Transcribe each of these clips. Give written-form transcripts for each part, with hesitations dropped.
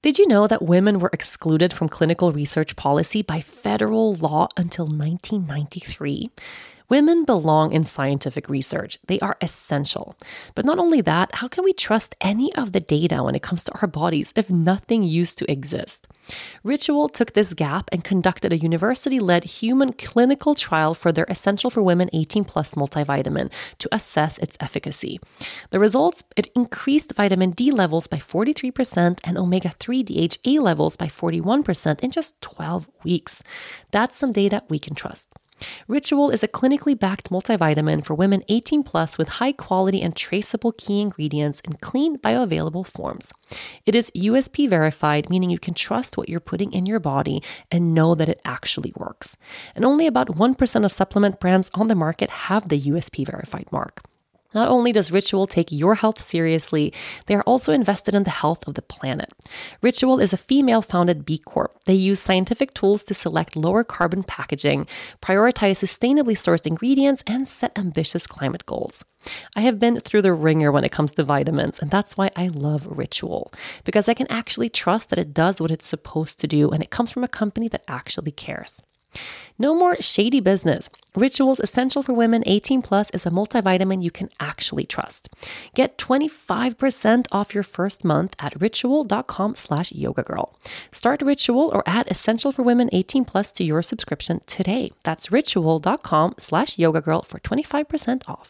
Did you know that women were excluded from clinical research policy by federal law until 1993? Women belong in scientific research. They are essential. But not only that, how can we trust any of the data when it comes to our bodies if nothing used to exist? Ritual took this gap and conducted a university-led human clinical trial for their Essential for Women 18 Plus multivitamin to assess its efficacy. The results, it increased vitamin D levels by 43% and omega-3 DHA levels by 41% in just 12 weeks. That's some data we can trust. Ritual is a clinically backed multivitamin for women 18 plus with high quality and traceable key ingredients in clean bioavailable forms. It is USP verified, meaning you can trust what you're putting in your body and know that it actually works. And only about 1% of supplement brands on the market have the USP verified mark. Not only does Ritual take your health seriously, they are also invested in the health of the planet. Ritual is a female-founded B Corp. They use scientific tools to select lower carbon packaging, prioritize sustainably sourced ingredients, and set ambitious climate goals. I have been through the ringer when it comes to vitamins, and that's why I love Ritual, because I can actually trust that it does what it's supposed to do, and it comes from a company that actually cares. No more shady business. Ritual's Essential for Women 18 Plus is a multivitamin you can actually trust. Get 25% off your first month at ritual.com/yogagirl. Start Ritual or add Essential for Women 18 Plus to your subscription today. That's ritual.com/yogagirl for 25% off.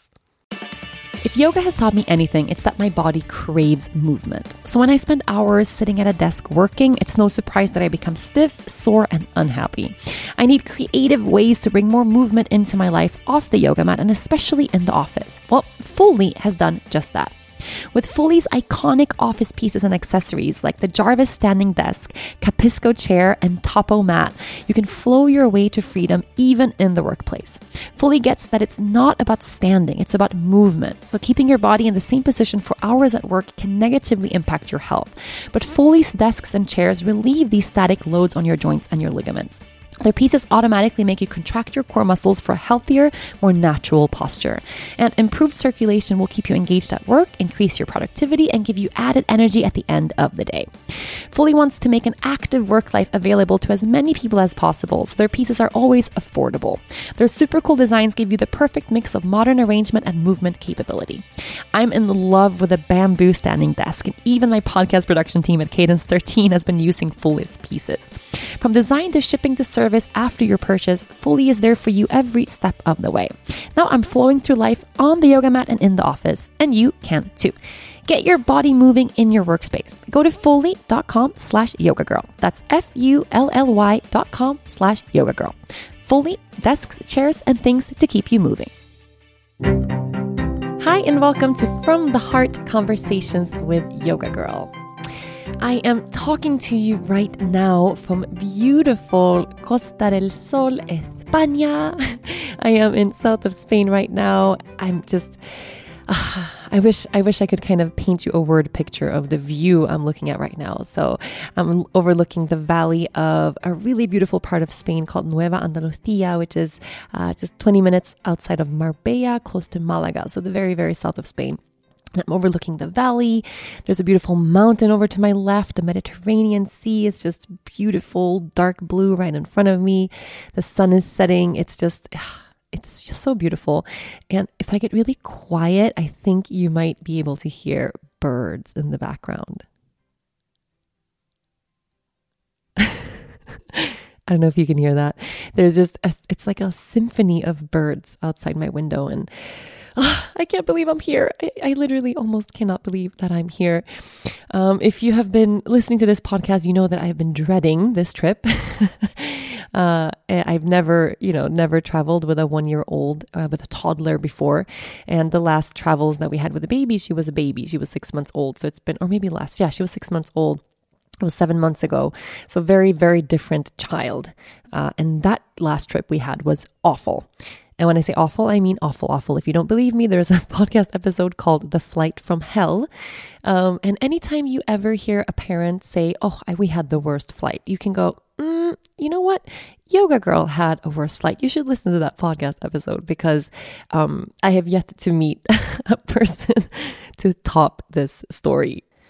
If yoga has taught me anything, it's that my body craves movement. So when I spend hours sitting at a desk working, it's no surprise that I become stiff, sore, and unhappy. I need creative ways to bring more movement into my life off the yoga mat and especially in the office. Well, Fully has done just that. With Fully's iconic office pieces and accessories like the Jarvis standing desk, Capisco chair, and Topo mat, you can flow your way to freedom even in the workplace. Fully gets that it's not about standing, it's about movement. So keeping your body in the same position for hours at work can negatively impact your health. But Fully's desks and chairs relieve these static loads on your joints and your ligaments. Their pieces automatically make you contract your core muscles for a healthier, more natural posture. And improved circulation will keep you engaged at work, increase your productivity, and give you added energy at the end of the day. Fully wants to make an active work life available to as many people as possible, so their pieces are always affordable. Their super cool designs give you the perfect mix of modern arrangement and movement capability. I'm in love with a bamboo standing desk, and even my podcast production team at Cadence 13 has been using Fully's pieces. From design to shipping to service after your purchase, Fully is there for you every step of the way. Now I'm flowing through life on the yoga mat and in the office, and you can too. Get your body moving in your workspace. Go to fully.com/yogagirl. That's FULLY.com/yogagirl. Fully, desks, chairs, and things to keep you moving. Hi, and welcome to From the Heart Conversations with Yoga Girl. I am talking to you right now from beautiful Costa del Sol, España. I am in south of Spain right now. I'm just, I wish I could kind of paint you a word picture of the view I'm looking at right now. So I'm overlooking the valley of a really beautiful part of Spain called Nueva Andalucía, which is just 20 minutes outside of Marbella, close to Malaga. So the very, very south of Spain. I'm overlooking the valley. There's a beautiful mountain over to my left. The Mediterranean Sea is just beautiful, dark blue right in front of me. The sun is setting. It's just so beautiful. And if I get really quiet, I think you might be able to hear birds in the background. I don't know if you can hear that. There's just, it's like a symphony of birds outside my window, and I can't believe I'm here. I literally almost cannot believe that I'm here. If you have been listening to this podcast, you know that I've been dreading this trip. I've never traveled with a 1-year-old, with a toddler before. And the last travels that we had with a baby, she was a baby. She was 6 months old. So it's been, or maybe she was 6 months old. It was 7 months ago. So very, very different child. And that last trip we had was awful. And when I say awful, I mean awful, awful. If you don't believe me, there's a podcast episode called The Flight from Hell. And anytime you ever hear a parent say, we had the worst flight, you can go, you know what? Yoga Girl had a worse flight. You should listen to that podcast episode because I have yet to meet a person to top this story.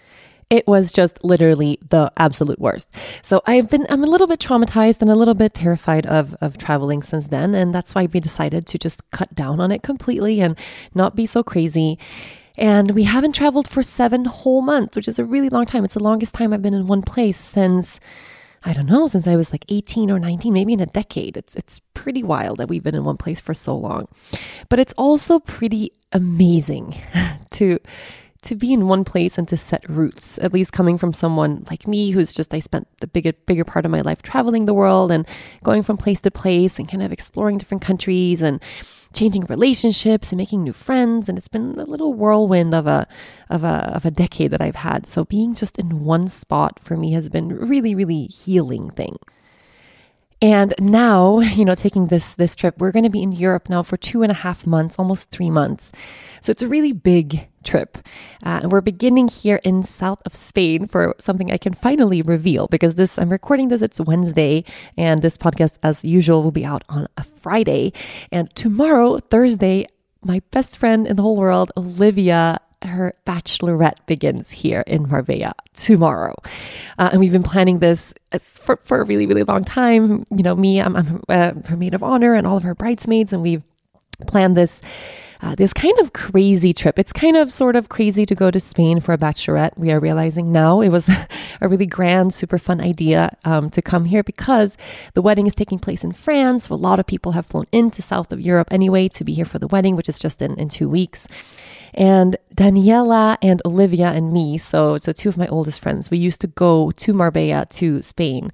It was just literally the absolute worst. So I'm a little bit traumatized and a little bit terrified of traveling since then. And that's why we decided to just cut down on it completely and not be so crazy. And we haven't traveled for 7 whole months, which is a really long time. It's the longest time I've been in one place since, I don't know, since I was like 18 or 19, maybe in a decade. It's pretty wild that we've been in one place for so long. But it's also pretty amazing to be in one place and to set roots, at least coming from someone like me who's just, I spent the bigger part of my life traveling the world and going from place to place and kind of exploring different countries and changing relationships and making new friends. And it's been a little whirlwind of a decade that I've had. So being just in one spot for me has been really, really healing thing. And now, taking this trip, we're going to be in Europe now for 2.5 months, almost 3 months. So it's a really big trip. And we're beginning here in south of Spain for something I can finally reveal because I'm recording this, it's Wednesday, and this podcast, as usual, will be out on a Friday. And tomorrow, Thursday, my best friend in the whole world, Olivia, her bachelorette begins here in Marbella tomorrow. And we've been planning this for a really, really long time. I'm her maid of honor and all of her bridesmaids, and we've planned this kind of crazy trip. It's kind of sort of crazy to go to Spain for a bachelorette. We are realizing now it was a really grand, super fun idea to come here because the wedding is taking place in France. A lot of people have flown into south of Europe anyway to be here for the wedding, which is just in 2 weeks. And Daniela and Olivia and me, so 2 of my oldest friends, we used to go to Marbella, to Spain,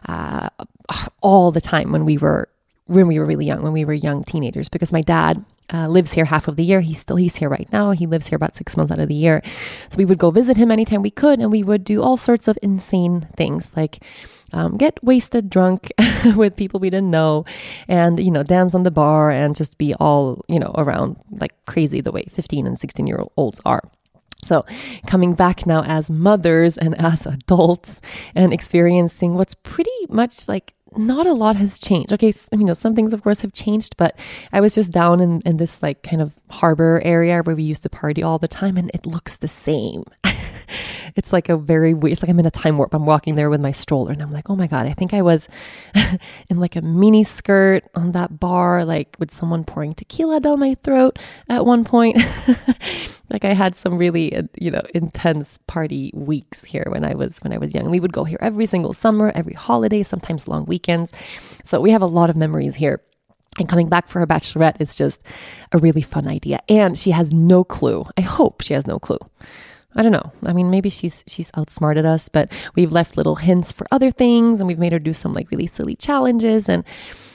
all the time when we were really young, when we were young teenagers, because my dad lives here half of the year. He's here right now. He lives here about 6 months out of the year. So we would go visit him anytime we could, and we would do all sorts of insane things like get wasted drunk with people we didn't know and, dance on the bar and just be all, around like crazy the way 15 and 16-year-olds are. So coming back now as mothers and as adults and experiencing what's pretty much like not a lot has changed. Okay, some things of course have changed, but I was just down in this like kind of harbor area where we used to party all the time, and it looks the same. It's like it's like I'm in a time warp. I'm walking there with my stroller and I'm like, oh my God, I think I was in like a mini skirt on that bar, like with someone pouring tequila down my throat at one point. Like I had some really, intense party weeks here when I was young. We would go here every single summer, every holiday, sometimes long weekends. So we have a lot of memories here. And coming back for her bachelorette is just a really fun idea. And she has no clue. I hope she has no clue. I don't know. I mean, maybe she's outsmarted us, but we've left little hints for other things, and we've made her do some like really silly challenges, and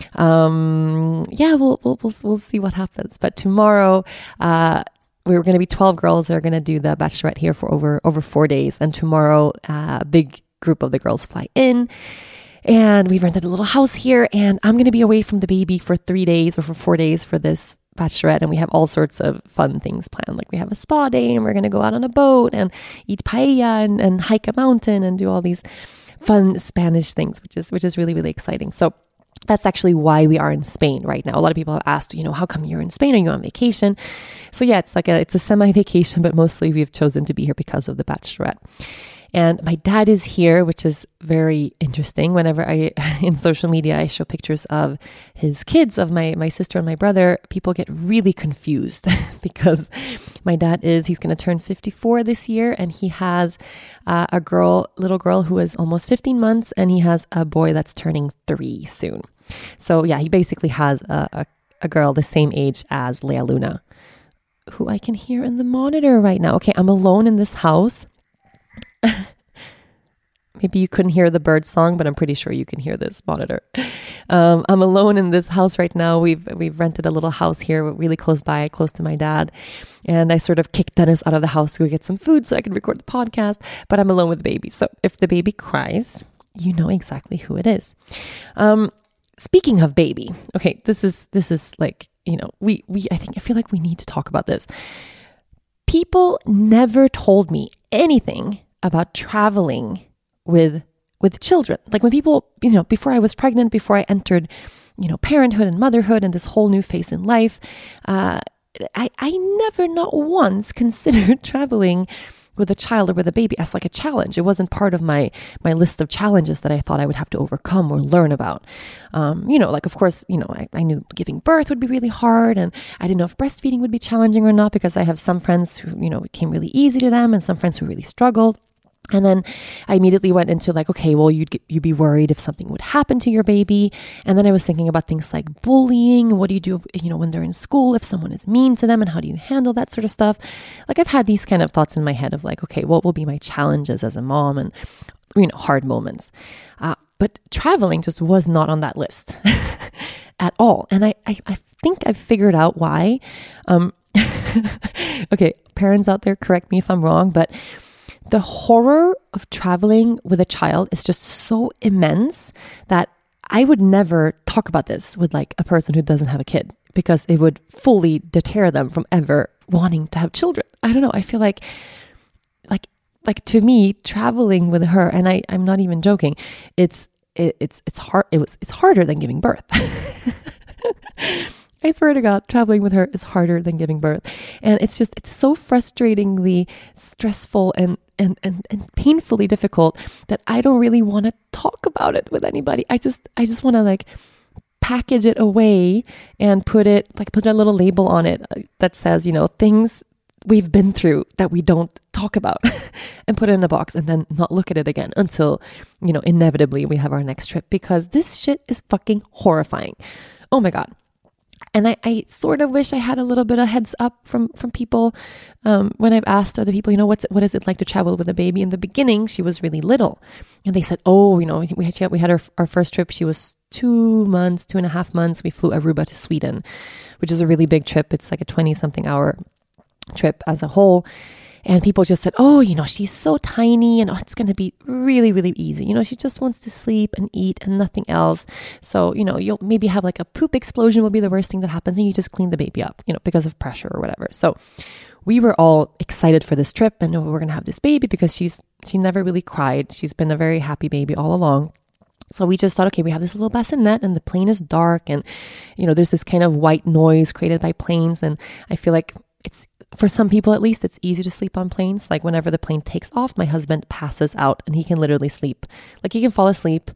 we'll see what happens. But tomorrow, we're going to be 12 girls that are going to do the bachelorette here for over 4 days, and tomorrow, a big group of the girls fly in. And we've rented a little house here, and I'm going to be away from the baby for 3 days or for 4 days for this bachelorette, and we have all sorts of fun things planned. Like we have a spa day, and we're going to go out on a boat and eat paella and hike a mountain and do all these fun Spanish things, which is really, really exciting. So that's actually why we are in Spain right now. A lot of people have asked, how come you're in Spain? Are you on vacation? So yeah, it's a semi-vacation, but mostly we've chosen to be here because of the bachelorette. And my dad is here, which is very interesting. Whenever in social media, I show pictures of his kids, of my sister and my brother, people get really confused because my dad he's going to turn 54 this year, and he has a little girl who is almost 15 months, and he has a boy that's turning 3 soon. So yeah, he basically has a girl the same age as Lea Luna, who I can hear in the monitor right now. Okay, I'm alone in this house. Maybe you couldn't hear the bird song, but I'm pretty sure you can hear this monitor. I'm alone in this house right now. We've rented a little house here really close to my dad. And I sort of kicked Dennis out of the house to go get some food so I could record the podcast, but I'm alone with the baby. So if the baby cries, you know exactly who it is. Speaking of baby, okay, this is like, I feel like we need to talk about this. People never told me anything about traveling with children. Like when people, before I was pregnant, before I entered, parenthood and motherhood and this whole new phase in life, I never, not once, considered traveling with a child or with a baby as like a challenge. It wasn't part of my list of challenges that I thought I would have to overcome or learn about. Like, of course, I knew giving birth would be really hard, and I didn't know if breastfeeding would be challenging or not, because I have some friends who, it came really easy to them and some friends who really struggled. And then I immediately went into like, okay, well, you'd be worried if something would happen to your baby. And then I was thinking about things like bullying. What do you do, when they're in school, if someone is mean to them, and how do you handle that sort of stuff? Like, I've had these kind of thoughts in my head of like, okay, what will be my challenges as a mom, and, hard moments. But traveling just was not on that list at all. And I think I've figured out why. Okay, parents out there, correct me if I'm wrong, but the horror of traveling with a child is just so immense that I would never talk about this with like a person who doesn't have a kid, because it would fully deter them from ever wanting to have children. I don't know. I feel like to me, traveling with her, and I'm not even joking, it's hard. It's harder than giving birth. I swear to God, traveling with her is harder than giving birth. And it's so frustratingly stressful and painfully difficult that I don't really want to talk about it with anybody. I just want to like package it away and put a little label on it that says, things we've been through that we don't talk about, and put it in a box and then not look at it again until, inevitably we have our next trip, because this shit is fucking horrifying. Oh my God. And I sort of wish I had a little bit of heads up from people when I've asked other people, what is it like to travel with a baby? In the beginning, she was really little. And they said, we had our first trip. She was 2.5 months. We flew Aruba to Sweden, which is a really big trip. It's like a 20-something hour trip as a whole. And people just said, she's so tiny, and it's going to be really, really easy. She just wants to sleep and eat and nothing else. So, you'll maybe have like a poop explosion will be the worst thing that happens, and you just clean the baby up, because of pressure or whatever. So we were all excited for this trip, and we're going to have this baby because she never really cried. She's been a very happy baby all along. So we just thought, okay, we have this little bassinet, and the plane is dark, and, there's this kind of white noise created by planes. And I feel like for some people at least, it's easy to sleep on planes. Like whenever the plane takes off, my husband passes out and he can literally sleep. Like he can fall asleep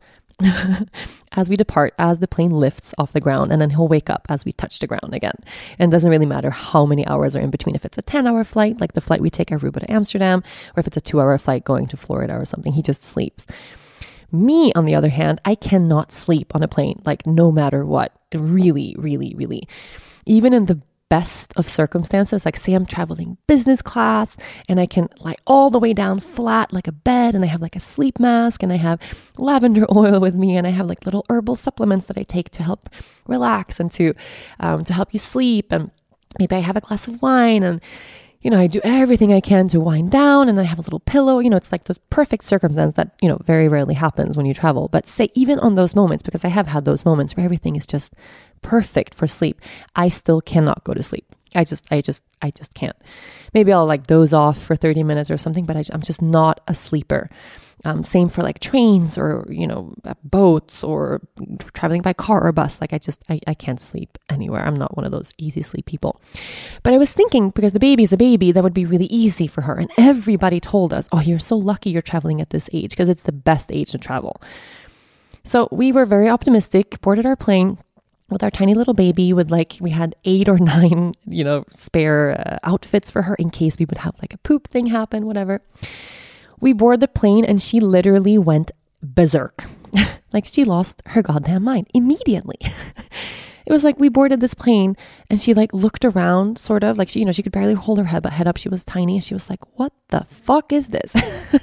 as we depart, as the plane lifts off the ground, and then he'll wake up as we touch the ground again. And it doesn't really matter how many hours are in between. If it's a 10-hour flight, like the flight we take Aruba to Amsterdam, or if it's a 2-hour flight going to Florida or something, he just sleeps. Me, on the other hand, I cannot sleep on a plane, like no matter what. Really, really, really. Even in the best of circumstances, like say I'm traveling business class and I can lie all the way down flat like a bed, and I have like a sleep mask, and I have lavender oil with me, and I have like little herbal supplements that I take to help relax and to help you sleep, and maybe I have a glass of wine, and I do everything I can to wind down, and I have a little pillow. It's like this perfect circumstance that, very rarely happens when you travel. But say even on those moments, because I have had those moments where everything is just perfect for sleep, I still cannot go to sleep. I just can't. Maybe I'll like doze off for 30 minutes or something, but I'm just not a sleeper. Same for like trains or, boats or traveling by car or bus. Like I can't sleep anywhere. I'm not one of those easy sleep people. But I was thinking, because the baby is a baby, that would be really easy for her. And everybody told us, oh, you're so lucky you're traveling at this age, because it's the best age to travel. So we were very optimistic, boarded our plane with our tiny little baby, we had 8 or 9, spare outfits for her in case we would have like a poop thing happen, whatever. We boarded the plane and she literally went berserk. Like she lost her goddamn mind immediately. It was like we boarded this plane and she like looked around, sort of like she could barely hold her head up. She was tiny and she was like, what the fuck is this?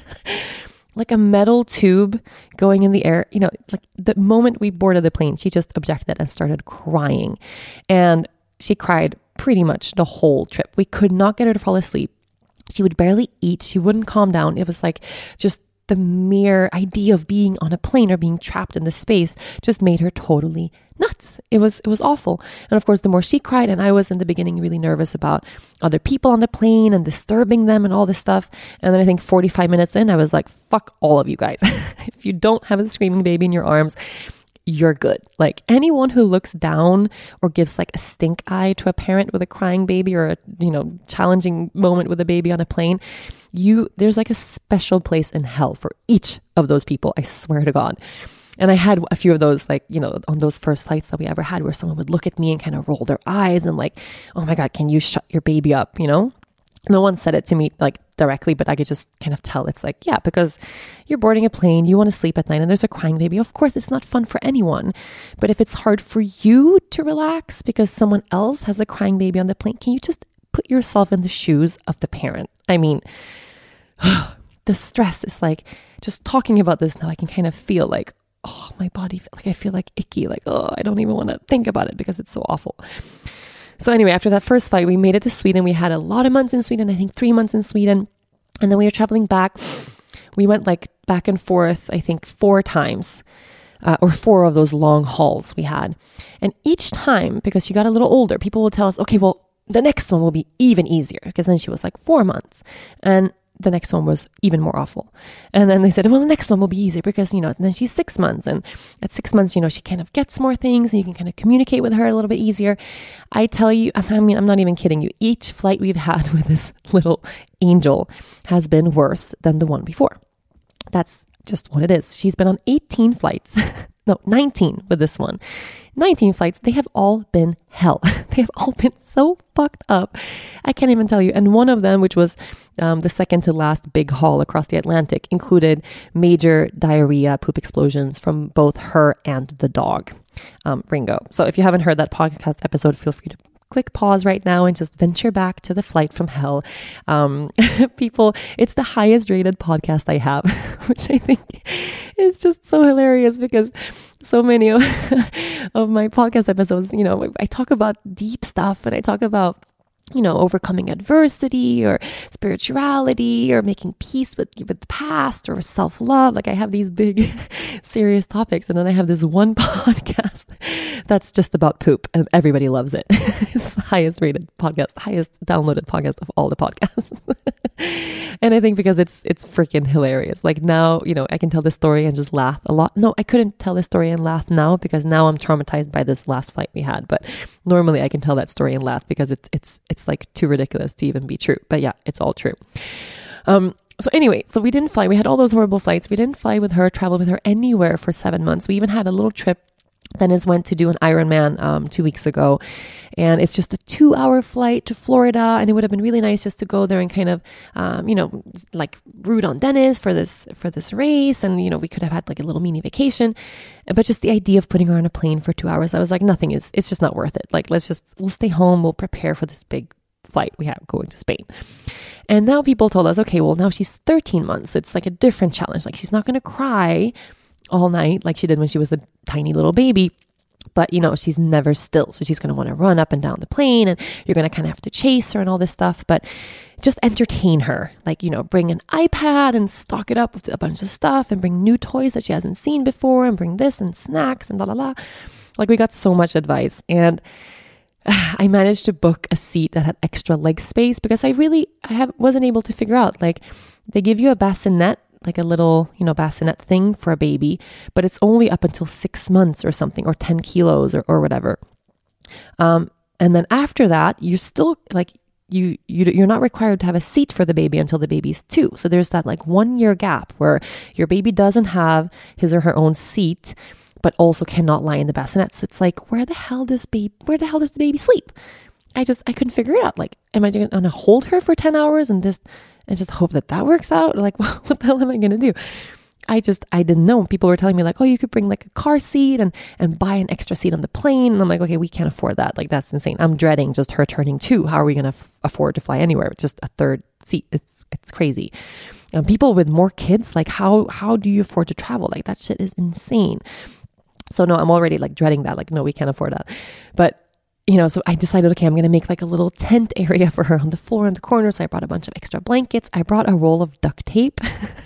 Like a metal tube going in the air. Like the moment we boarded the plane, she just objected and started crying. And she cried pretty much the whole trip. We could not get her to fall asleep. She would barely eat. She wouldn't calm down. It was like just the mere idea of being on a plane or being trapped in the space just made her totally nuts. It was awful. And of course, the more she cried, and I was in the beginning really nervous about other people on the plane and disturbing them and all this stuff. And then I think 45 minutes in, I was like, fuck all of you guys. If you don't have a screaming baby in your arms, you're good. Like anyone who looks down or gives like a stink eye to a parent with a crying baby or a, challenging moment with a baby on a plane, there's like a special place in hell for each of those people. I swear to God. And I had a few of those, like, on those first flights that we ever had, where someone would look at me and kind of roll their eyes and like, oh my God, can you shut your baby up? No one said it to me like directly, but I could just kind of tell. It's like, yeah, because you're boarding a plane, you want to sleep at night, and there's a crying baby. Of course, it's not fun for anyone. But if it's hard for you to relax because someone else has a crying baby on the plane, can you just put yourself in the shoes of the parent? I mean, the stress is like, just talking about this now, I can kind of feel like, oh, my body, like I feel like icky, like, oh, I don't even want to think about it because it's so awful. So anyway, after that first flight, we made it to Sweden. We had a lot of months in Sweden, I think 3 months in Sweden. And then we were traveling back. We went like back and forth, I think 4 times, or 4 of those long hauls we had. And each time, because she got a little older, people would tell us, okay, well, the next one will be even easier, because then she was like 4 months. And the next one was even more awful. And then they said, well, the next one will be easier because, and then she's 6 months. And at 6 months, she kind of gets more things and you can kind of communicate with her a little bit easier. I tell you, I mean, I'm not even kidding you. Each flight we've had with this little angel has been worse than the one before. That's just what it is. She's been on 18 flights. No, 19 with this one. 19 flights. They have all been hell. They have all been so fucked up. I can't even tell you. And one of them, which was the second to last big haul across the Atlantic, included major diarrhea, poop explosions from both her and the dog, Ringo. So if you haven't heard that podcast episode, feel free to click pause right now and just venture back to the flight from hell. People, it's the highest rated podcast I have, which I think is just so hilarious because so many of my podcast episodes, I talk about deep stuff and I talk about overcoming adversity or spirituality or making peace with the past or self-love. Like I have these big serious topics, and then I have this one podcast that's just about poop and everybody loves it. It's the highest rated podcast, highest downloaded podcast of all the podcasts. And I think because it's freaking hilarious. Like now, I can tell this story and just laugh a lot. No, I couldn't tell this story and laugh now because now I'm traumatized by this last flight we had. But normally I can tell that story and laugh because it's like too ridiculous to even be true. But yeah, it's all true. So anyway, so we didn't fly. We had all those horrible flights. We didn't fly with her, travel with her anywhere for 7 months. We even had a little trip. Dennis went to do an Ironman 2 weeks ago, and it's just a 2-hour flight to Florida, and it would have been really nice just to go there and kind of, like root on Dennis for this race, and we could have had like a little mini vacation, but just the idea of putting her on a plane for 2 hours, I was like, it's just not worth it. Like we'll stay home, we'll prepare for this big flight we have going to Spain. And now people told us, okay, well now she's 13 months, so it's like a different challenge. Like she's not going to cry all night like she did when she was a tiny little baby, but she's never still, so she's going to want to run up and down the plane, and you're going to kind of have to chase her and all this stuff. But just entertain her, like bring an iPad and stock it up with a bunch of stuff, and bring new toys that she hasn't seen before, and bring this and snacks and like we got so much advice. And I managed to book a seat that had extra leg space because wasn't able to figure out, like they give you a bassinet, like a little, bassinet thing for a baby, but it's only up until 6 months or something, or 10 kilos or whatever. And then after that, you're still like, you're not required to have a seat for the baby until the baby's 2. So there's that like 1 year gap where your baby doesn't have his or her own seat, but also cannot lie in the bassinet. So it's like, where the hell does the baby sleep? I couldn't figure it out. Like, am I going to hold her for 10 hours and just hope that works out? Like, what the hell am I going to do? I didn't know. People were telling me like, oh, you could bring like a car seat and buy an extra seat on the plane. And I'm like, okay, we can't afford that. Like, that's insane. I'm dreading just her turning 2. How are we going to afford to fly anywhere with just a third seat? It's crazy. People with more kids, like how do you afford to travel? Like that shit is insane. So no, I'm already like dreading that. Like, no, we can't afford that. But so I decided, okay, I'm going to make like a little tent area for her on the floor in the corner. So I brought a bunch of extra blankets. I brought a roll of duct tape.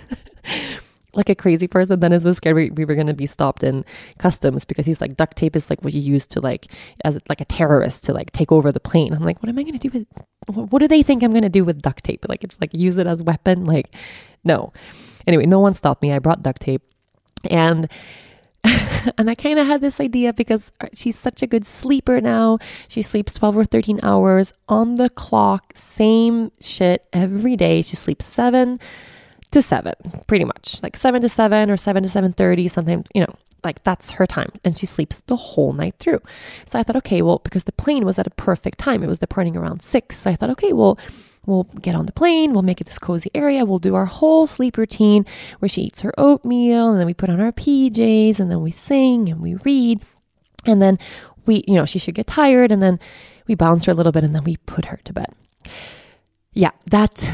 Like a crazy person. Dennis was scared we were going to be stopped in customs because he's like, duct tape is like what you use to like, as like a terrorist to like take over the plane. I'm like, what am I going to do what do they think I'm going to do with duct tape? Like, it's like use it as a weapon. Like, no. Anyway, no one stopped me. I brought duct tape, and And I kind of had this idea because she's such a good sleeper now. She sleeps 12 or 13 hours on the clock, same shit every day. She sleeps 7 to 7, pretty much, like 7 to 7 or 7 to 7:30, sometimes, like that's her time. And she sleeps the whole night through. So I thought, okay, well, because the plane was at a perfect time, it was departing around 6. So I thought, okay, well, we'll get on the plane, we'll make it this cozy area, we'll do our whole sleep routine where she eats her oatmeal, and then we put on our PJs, and then we sing and we read. And then she should get tired, and then we bounce her a little bit, and then we put her to bed. Yeah, that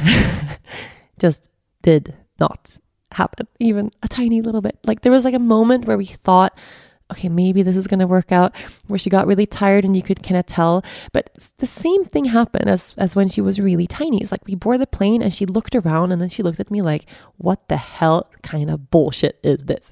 just did not happen, even a tiny little bit. Like there was like a moment where we thought, okay, maybe this is going to work out, where she got really tired and you could kind of tell. But the same thing happened as when she was really tiny. It's like we boarded the plane and she looked around and then she looked at me like, what the hell kind of bullshit is this?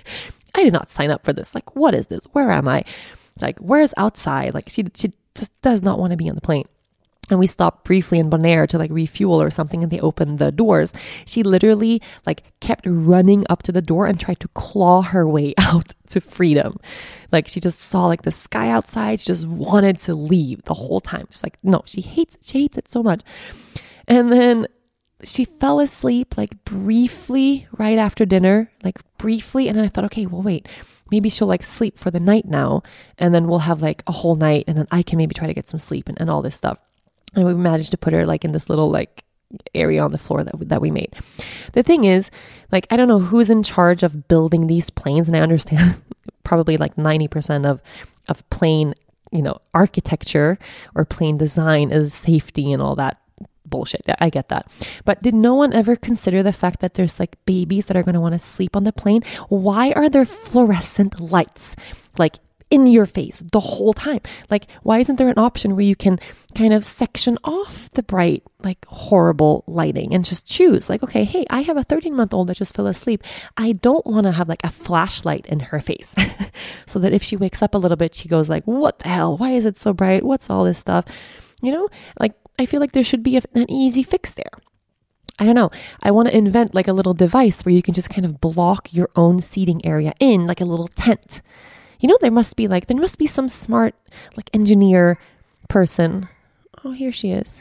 I did not sign up for this. Like, what is this? Where am I? It's like, where's outside? Like she just does not want to be on the plane. And we stopped briefly in Bonaire to like refuel or something, and they opened the doors. She literally like kept running up to the door and tried to claw her way out to freedom. Like she just saw like the sky outside. She just wanted to leave the whole time. She's like, no, she hates it so much. And then she fell asleep like briefly right after dinner, like briefly. And then I thought, okay, well, wait, maybe she'll like sleep for the night now. And then we'll have like a whole night, and then I can maybe try to get some sleep and all this stuff. And we managed to put her like in this little like area on the floor that we made. The thing is, like, I don't know who's in charge of building these planes. And I understand probably like 90% of plane, architecture or plane design is safety and all that bullshit. I get that. But did no one ever consider the fact that there's like babies that are going to want to sleep on the plane? Why are there fluorescent lights like in your face the whole time? Like, why isn't there an option where you can kind of section off the bright, like horrible lighting and just choose like, okay, hey, I have a 13-month-old that just fell asleep. I don't want to have like a flashlight in her face so that if she wakes up a little bit, she goes like, what the hell? Why is it so bright? What's all this stuff? Like I feel like there should be an easy fix there. I don't know. I want to invent like a little device where you can just kind of block your own seating area in like a little tent. There must be some smart like engineer person. Oh, here she is.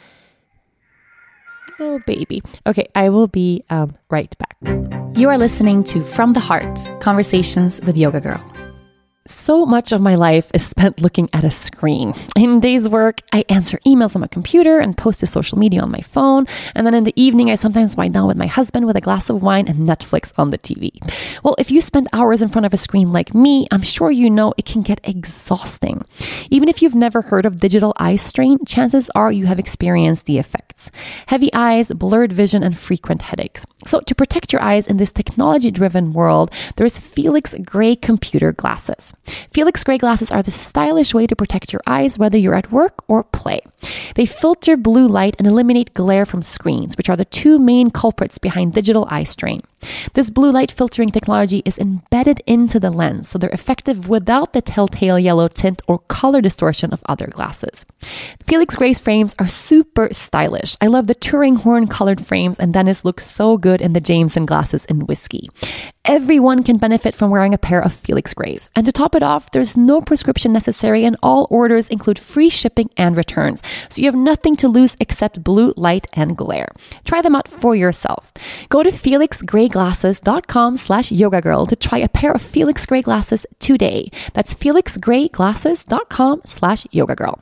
Oh, baby. Okay, I will be right back. You are listening to From the Heart, Conversations with Yoga Girl. So much of my life is spent looking at a screen. In day's work, I answer emails on my computer and post to social media on my phone. And then in the evening, I sometimes wind down with my husband with a glass of wine and Netflix on the TV. Well, if you spend hours in front of a screen like me, I'm sure you know it can get exhausting. Even if you've never heard of digital eye strain, chances are you have experienced the effects. Heavy eyes, blurred vision, and frequent headaches. So to protect your eyes in this technology-driven world, there's Felix Gray computer glasses. Felix Gray glasses are the stylish way to protect your eyes, whether you're at work or play. They filter blue light and eliminate glare from screens, which are the two main culprits behind digital eye strain. This blue light filtering technology is embedded into the lens, so they're effective without the telltale yellow tint or color distortion of other glasses. Felix Gray's frames are super stylish. I love the Turing horn colored frames, and Dennis looks so good in the Jameson glasses in whiskey. Everyone can benefit from wearing a pair of Felix Grays. And to top it off, there's no prescription necessary, and all orders include free shipping and returns. So you have nothing to lose except blue light and glare. Try them out for yourself. Go to felixgrayglasses.com/yogagirl to try a pair of Felix Gray glasses today. That's felixgrayglasses.com/yogagirl.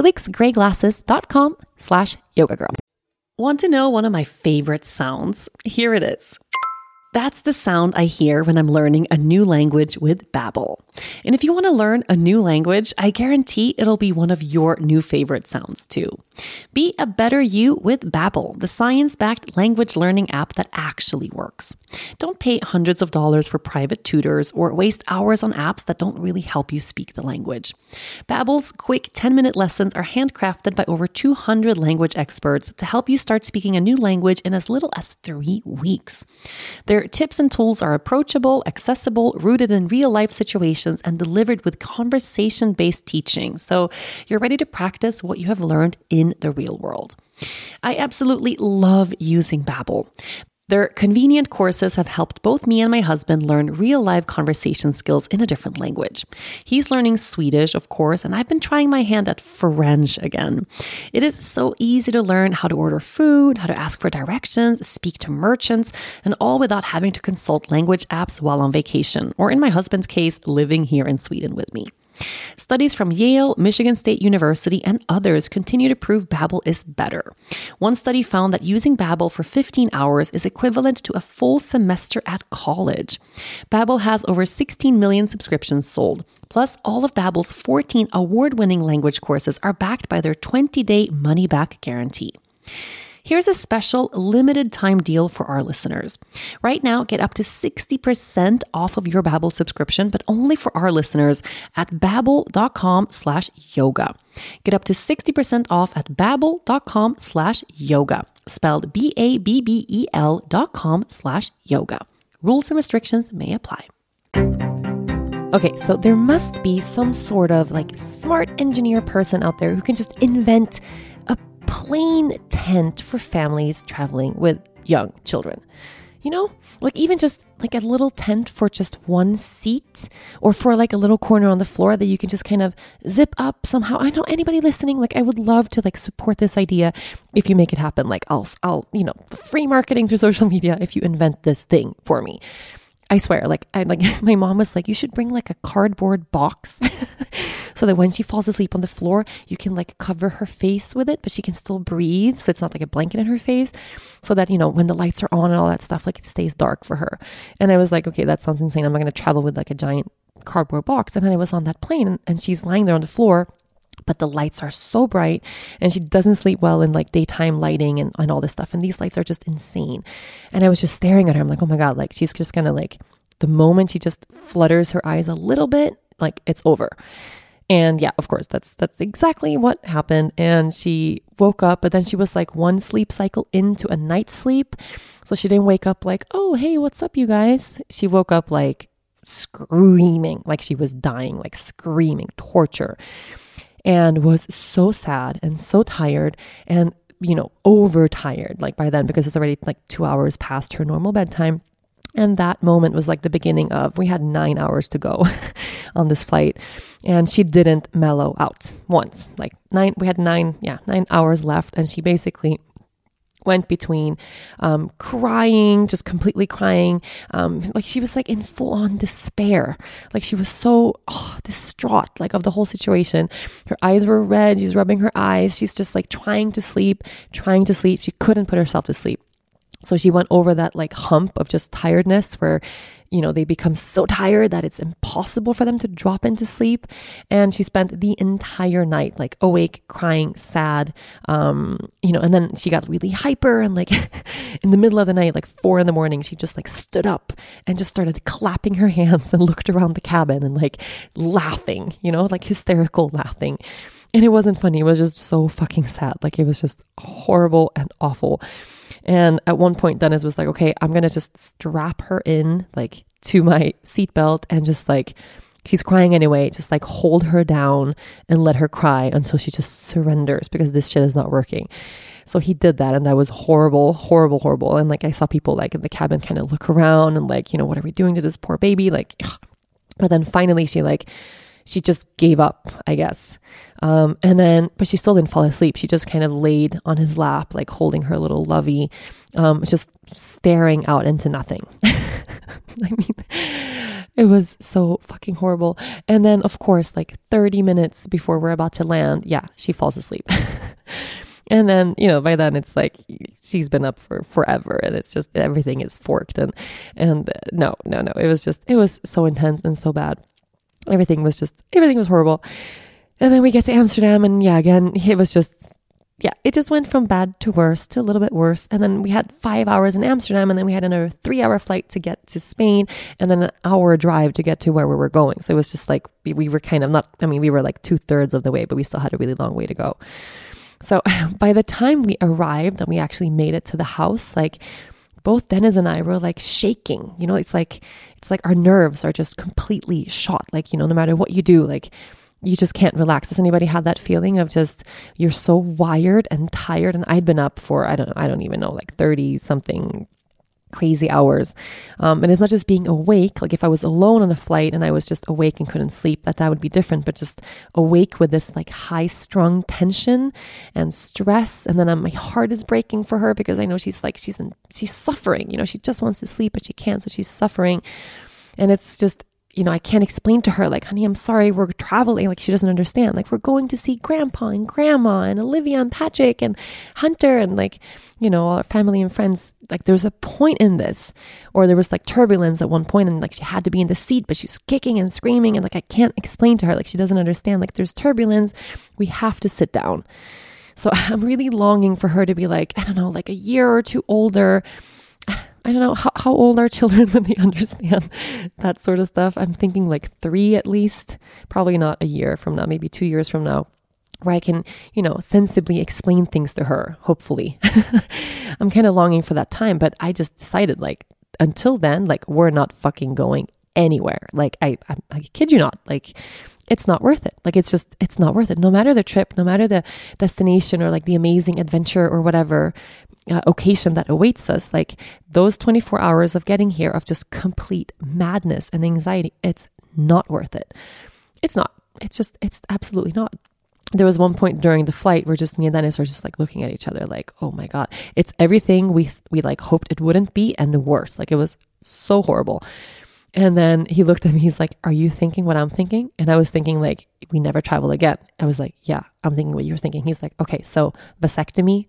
felixgrayglasses.com/yogagirl. Want to know one of my favorite sounds? Here it is. That's the sound I hear when I'm learning a new language with Babbel. And if you want to learn a new language, I guarantee it'll be one of your new favorite sounds too. Be a better you with Babbel, the science-backed language learning app that actually works. Don't pay hundreds of dollars for private tutors or waste hours on apps that don't really help you speak the language. Babbel's quick 10-minute lessons are handcrafted by over 200 language experts to help you start speaking a new language in as little as 3 weeks. Their tips and tools are approachable, accessible, rooted in real-life situations, and delivered with conversation-based teaching. So you're ready to practice what you have learned in the real world. I absolutely love using Babbel. Their convenient courses have helped both me and my husband learn real-life conversation skills in a different language. He's learning Swedish, of course, and I've been trying my hand at French again. It is so easy to learn how to order food, how to ask for directions, speak to merchants, and all without having to consult language apps while on vacation, or in my husband's case, living here in Sweden with me. Studies from Yale, Michigan State University, and others continue to prove Babbel is better. One study found that using Babbel for 15 hours is equivalent to a full semester at college. Babbel has over 16 million subscriptions sold. Plus, all of Babbel's 14 award-winning language courses are backed by their 20-day money-back guarantee. Here's a special limited time deal for our listeners. Right now, get up to 60% off of your Babbel subscription, but only for our listeners at babbel.com/yoga. Get up to 60% off at babbel.com/yoga, spelled BABBEL.com/yoga. Rules and restrictions may apply. Okay, so there must be some sort of like smart engineer person out there who can just invent a plain tent for families traveling with young children. You know, like even just like a little tent for just one seat, or for like a little corner on the floor that you can just kind of zip up somehow. I know anybody listening, like I would love to like support this idea if you make it happen. Like I'll free marketing through social media if you invent this thing for me. I swear, my mom was like, you should bring like a cardboard box so that when she falls asleep on the floor, you can like cover her face with it, but she can still breathe. So it's not like a blanket in her face, so that, you know, when the lights are on and all that stuff, like it stays dark for her. And I was like, okay, that sounds insane. I'm not going to travel with like a giant cardboard box. And then I was on that plane and she's lying there on the floor, but the lights are so bright and she doesn't sleep well in like daytime lighting and all this stuff. And these lights are just insane. And I was just staring at her. I'm like, oh my God, like she's just gonna like, the moment she just flutters her eyes a little bit, like it's over. And yeah, of course, that's exactly what happened. And she woke up, but then she was like one sleep cycle into a night sleep. So she didn't wake up like, oh, hey, what's up, you guys? She woke up like screaming, like she was dying, like screaming, torture. And was so sad and so tired and, you know, overtired like by then, because it's already like 2 hours past her normal bedtime. And that moment was like the beginning of, we had 9 hours to go on this flight, and she didn't mellow out once. Like we had 9 hours left, and she basically went between crying, just completely crying. Like she was like in full on despair. Like she was so distraught, like of the whole situation. Her eyes were red. She's rubbing her eyes. She's just like trying to sleep. She couldn't put herself to sleep. So she went over that like hump of just tiredness where, you know, they become so tired that it's impossible for them to drop into sleep. And she spent the entire night like awake, crying, sad, and then she got really hyper, and like in the middle of the night, like 4 a.m, she just like stood up and just started clapping her hands and looked around the cabin and like laughing, you know, like hysterical laughing. And it wasn't funny. It was just so fucking sad. Like it was just horrible and awful. And at one point, Dennis was like, okay, I'm going to just strap her in like to my seatbelt and just like, she's crying anyway, just like hold her down and let her cry until she just surrenders, because this shit is not working. So he did that, and that was horrible, horrible, horrible. And like I saw people like in the cabin kind of look around and like, you know, what are we doing to this poor baby? Like, ugh. But then finally she just gave up, I guess. But she still didn't fall asleep. She just kind of laid on his lap, like holding her little lovey, just staring out into nothing. I mean, it was so fucking horrible. And then, of course, like 30 minutes before we're about to land, she falls asleep. And then, you know, by then it's like she's been up for forever, and it's just everything is forked. And no, it was so intense and so bad. Everything was horrible. And then we get to Amsterdam, and again, it was just, it just went from bad to worse to a little bit worse. And then we had 5 hours in Amsterdam, and then we had another 3-hour flight to get to Spain, and then an hour drive to get to where we were going. So it was just like, we were kind of we were like 2/3 of the way, but we still had a really long way to go. So by the time we arrived and we actually made it to the house, like both Dennis and I were like shaking, you know, it's like our nerves are just completely shot. Like, you know, no matter what you do, like you just can't relax. Has anybody had that feeling of just, you're so wired and tired? And I'd been up for, I don't even know, like 30 something crazy hours. And it's not just being awake. Like if I was alone on a flight and I was just awake and couldn't sleep, that would be different. But just awake with this like high strung tension and stress. And then my heart is breaking for her because I know she's suffering. You know, she just wants to sleep, but she can't. So she's suffering. And it's just, you know, I can't explain to her, like, honey, I'm sorry, we're traveling. Like, she doesn't understand. Like, we're going to see grandpa and grandma and Olivia and Patrick and Hunter and like, you know, all our family and friends. Like, there's a point in this. Or there was like turbulence at one point and like she had to be in the seat, but she's kicking and screaming. And like, I can't explain to her, like, she doesn't understand. Like, there's turbulence. We have to sit down. So I'm really longing for her to be like, I don't know, like a year or two older. I don't know how old are children when they understand that sort of stuff. I'm thinking like 3 at least, probably not a year from now, maybe 2 years from now, where I can, you know, sensibly explain things to her, hopefully. I'm kind of longing for that time, but I just decided like until then, like we're not fucking going anywhere. Like I kid you not, like it's not worth it. Like it's not worth it. No matter the trip, no matter the destination or like the amazing adventure or whatever occasion that awaits us, like those 24 hours of getting here of just complete madness and anxiety, it's not worth it. It's not. It's absolutely not. There was one point during the flight where just me and Dennis are just like looking at each other like, oh my God, it's everything we like hoped it wouldn't be and worse. Like it was so horrible. And then he looked at me, he's like, are you thinking what I'm thinking? And I was thinking like, we never travel again. I was like, yeah, I'm thinking what you're thinking. He's like, okay, so vasectomy.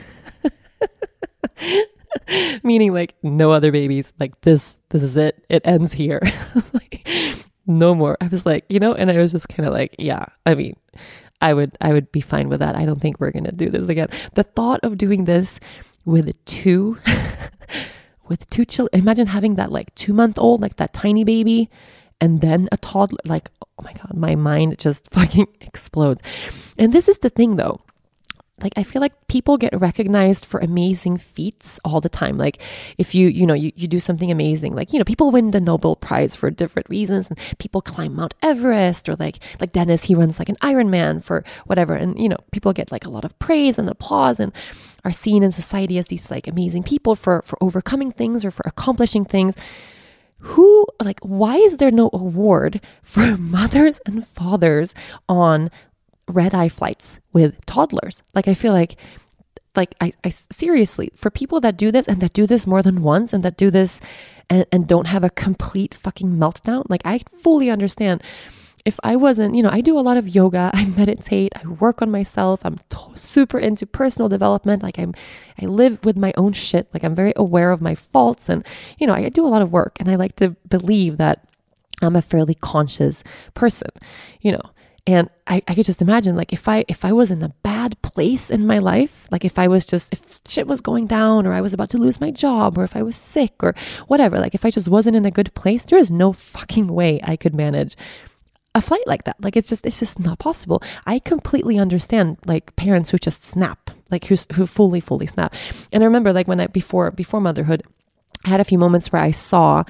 Meaning like no other babies, like this is it ends here. Like, no more. I was like, you know, and I was just kind of like, yeah, I mean, I would be fine with that. I don't think we're gonna do this again. The thought of doing this with two children, imagine having that like 2-month-old, like that tiny baby, and then a toddler, like, oh my God, my mind just fucking explodes. And this is the thing though. Like, I feel like people get recognized for amazing feats all the time. Like if you do something amazing, like, you know, people win the Nobel Prize for different reasons and people climb Mount Everest or like Dennis, he runs like an Ironman for whatever. And, you know, people get like a lot of praise and applause and are seen in society as these like amazing people for overcoming things or for accomplishing things. Why is there no award for mothers and fathers on red-eye flights with toddlers? Like, I feel like I seriously, for people that do this and that do this more than once and that do this and don't have a complete fucking meltdown, like I fully understand. If I wasn't, you know, I do a lot of yoga, I meditate, I work on myself, I'm super into personal development, like I live with my own shit, like I'm very aware of my faults and, you know, I do a lot of work and I like to believe that I'm a fairly conscious person, you know. And I could just imagine, like, if I was in a bad place in my life, like if shit was going down or I was about to lose my job or if I was sick or whatever, like if I just wasn't in a good place, there is no fucking way I could manage a flight like that. Like, it's just not possible. I completely understand, like, parents who just snap, like who fully snap. And I remember, like, before motherhood, I had a few moments where I saw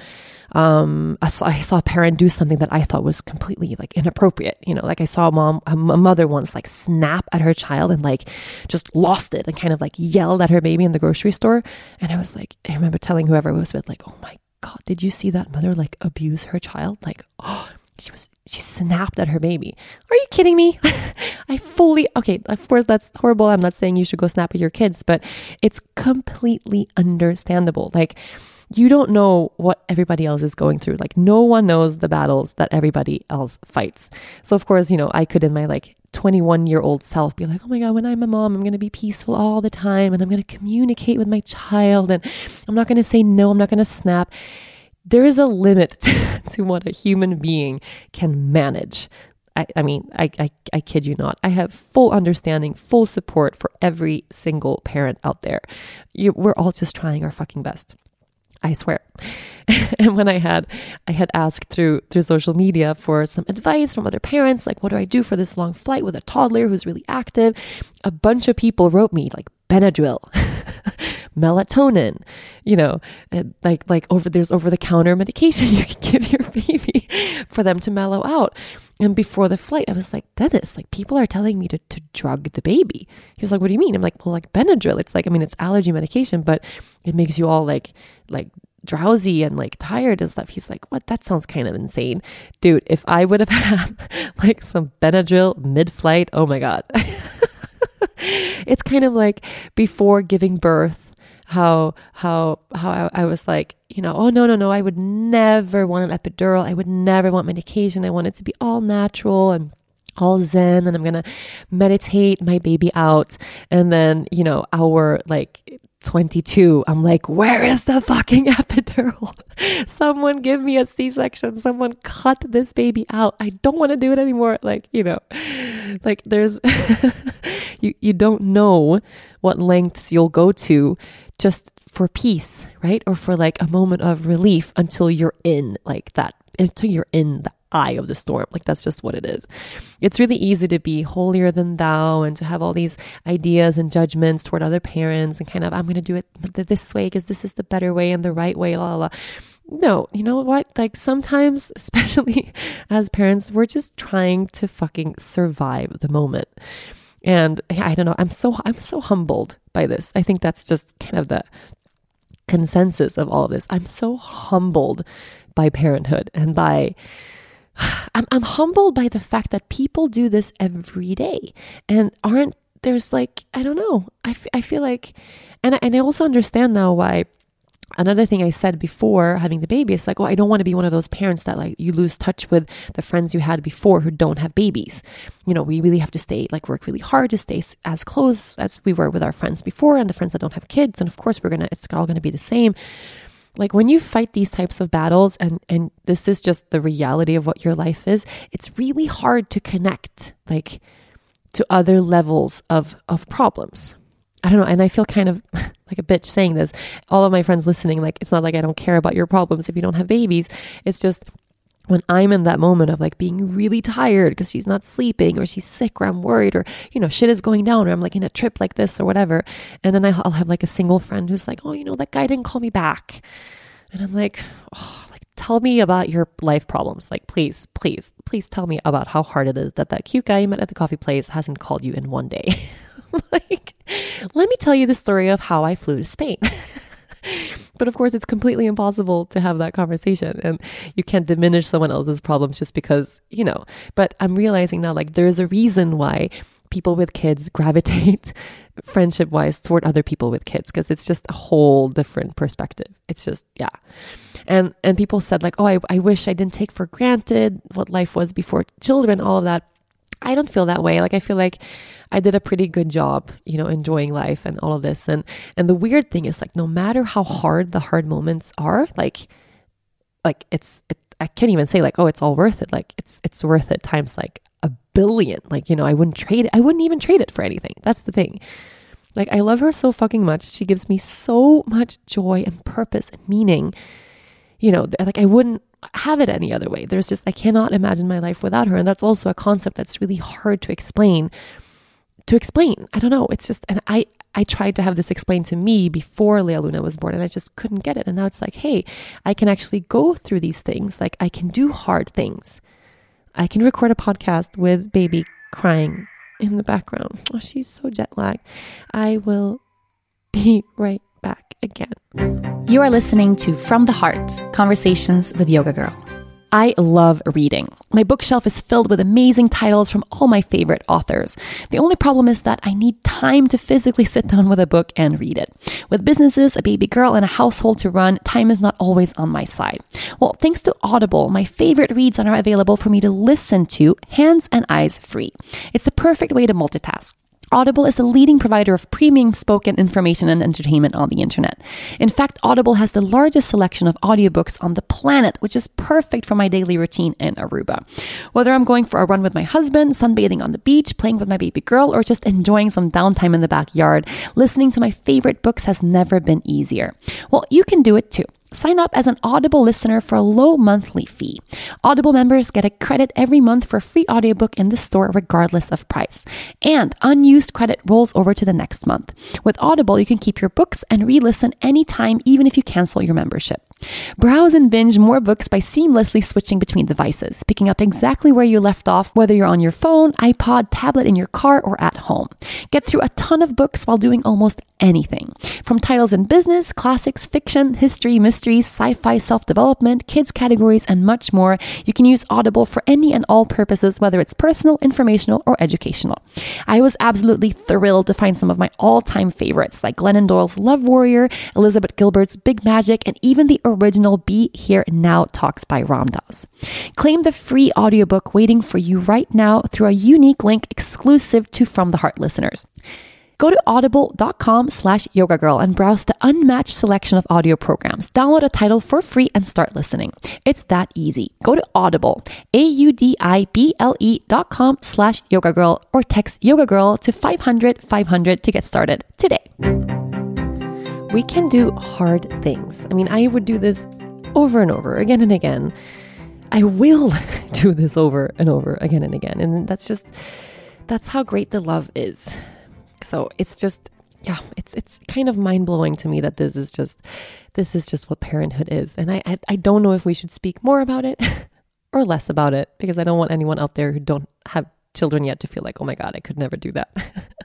a parent do something that I thought was completely like inappropriate. You know, like I saw a mother once like snap at her child and like just lost it and kind of like yelled at her baby in the grocery store. And I was like, I remember telling whoever I was with, like, oh my God, did you see that mother like abuse her child? Like, oh, she snapped at her baby. Are you kidding me? Okay, of course that's horrible. I'm not saying you should go snap at your kids, but it's completely understandable. Like, you don't know what everybody else is going through. Like, no one knows the battles that everybody else fights. So of course, you know, I could in my like 21-year-old self be like, oh my God, when I'm a mom, I'm going to be peaceful all the time and I'm going to communicate with my child and I'm not going to say no, I'm not going to snap. There is a limit to what a human being can manage. I mean, I kid you not. I have full understanding, full support for every single parent out there. We're all just trying our fucking best. I swear. And when I had asked through social media for some advice from other parents, like, what do I do for this long flight with a toddler who's really active? A bunch of people wrote me like Benadryl, melatonin, you know, like there's over-the-counter medication you can give your baby for them to mellow out. And before the flight, I was like, Dennis, like, people are telling me to drug the baby. He was like, what do you mean? I'm like, well, like Benadryl. It's like, I mean, it's allergy medication, but it makes you all like drowsy and like tired and stuff. He's like, what? That sounds kind of insane. Dude, if I would have had like some Benadryl mid-flight, oh my God. It's kind of like before giving birth, how I was like, oh no, I would never want an epidural. I would never want medication. I want it to be all natural and all zen, and I'm going to meditate my baby out. And then, hour like 22, I'm like, where is the fucking epidural? Someone give me a C-section. Someone cut this baby out. I don't want to do it anymore. Like, like there's, you don't know what lengths you'll go to just for peace, right? Or for like a moment of relief until you're in like that, until you're in the eye of the storm. Like that's just what it is. It's really easy to be holier than thou and to have all these ideas and judgments toward other parents and kind of, I'm going to do it this way because this is the better way and the right way, la la la. No, you know what? Like sometimes, especially as parents, we're just trying to fucking survive the moment. And I don't know, I'm so humbled by this. I think that's just kind of the consensus of all of this. I'm so humbled by parenthood and by I'm humbled by the fact that people do this every day and there's like, I don't know. I feel like, and I also understand now why. Another thing I said before having the baby is like, I don't want to be one of those parents that like you lose touch with the friends you had before who don't have babies. We really have to work really hard to stay as close as we were with our friends before and the friends that don't have kids. And of course it's all going to be the same. Like when you fight these types of battles and this is just the reality of what your life is, it's really hard to connect like to other levels of problems. I don't know. And I feel kind of like a bitch saying this. All of my friends listening, like, it's not like I don't care about your problems if you don't have babies. It's just when I'm in that moment of like being really tired because she's not sleeping or she's sick or I'm worried or, shit is going down or I'm like in a trip like this or whatever. And then I'll have like a single friend who's like, that guy didn't call me back. And I'm like, tell me about your life problems. Like, please tell me about how hard it is that cute guy you met at the coffee place hasn't called you in one day. Like, let me tell you the story of how I flew to Spain. But of course, it's completely impossible to have that conversation and you can't diminish someone else's problems just because, but I'm realizing now, like, there's a reason why people with kids gravitate friendship-wise toward other people with kids because it's just a whole different perspective. It's just, yeah. And people said like, I wish I didn't take for granted what life was before children, all of that. I don't feel that way. Like, I feel like I did a pretty good job, enjoying life and all of this. And the weird thing is like, no matter how hard the hard moments are, like I can't even say like, it's all worth it. Like it's worth it times like a billion. Like, I wouldn't trade it. I wouldn't even trade it for anything. That's the thing. Like, I love her so fucking much. She gives me so much joy and purpose and meaning, like I wouldn't have it any other way. I cannot imagine my life without her. And that's also a concept that's really hard to explain. I don't know. It's just, and I tried to have this explained to me before Lea Luna was born and I just couldn't get it. And now it's like, hey, I can actually go through these things. Like, I can do hard things. I can record a podcast with baby crying in the background. Oh, she's so jet lagged. I will be right back again. You are listening to From the Heart, Conversations with Yoga Girl. I love reading. My bookshelf is filled with amazing titles from all my favorite authors. The only problem is that I need time to physically sit down with a book and read it. With businesses, a baby girl, and a household to run, time is not always on my side. Well, thanks to Audible, my favorite reads are available for me to listen to, hands and eyes free. It's the perfect way to multitask. Audible is a leading provider of premium spoken information and entertainment on the internet. In fact, Audible has the largest selection of audiobooks on the planet, which is perfect for my daily routine in Aruba. Whether I'm going for a run with my husband, sunbathing on the beach, playing with my baby girl, or just enjoying some downtime in the backyard, listening to my favorite books has never been easier. Well, you can do it too. Sign up as an Audible listener for a low monthly fee. Audible members get a credit every month for a free audiobook in the store regardless of price. And unused credit rolls over to the next month. With Audible, you can keep your books and re-listen anytime, even if you cancel your membership. Browse and binge more books by seamlessly switching between devices, picking up exactly where you left off, whether you're on your phone, iPod, tablet, in your car, or at home. Get through a ton of books while doing almost anything. From titles in business, classics, fiction, history, mysteries, sci-fi, self-development, kids categories, and much more, you can use Audible for any and all purposes, whether it's personal, informational, or educational. I was absolutely thrilled to find some of my all-time favorites, like Glennon Doyle's Love Warrior, Elizabeth Gilbert's Big Magic, and even the original Be Here Now talks by Ram Dass. Claim the free audiobook waiting for you right now through a unique link exclusive to From the Heart listeners. Go to audible.com/yogagirl and browse the unmatched selection of audio programs. Download a title for free and start listening. It's that easy. Go to Audible, audible.com/yogagirl or text yogagirl to 500-500 to get started today. We can do hard things. I mean, I would do this over and over, again and again. I will do this over and over, again and again. And that's how great the love is. So it's just, it's kind of mind-blowing to me that this is just what parenthood is. And I don't know if we should speak more about it or less about it, because I don't want anyone out there who don't have children yet to feel like, oh my God, I could never do that.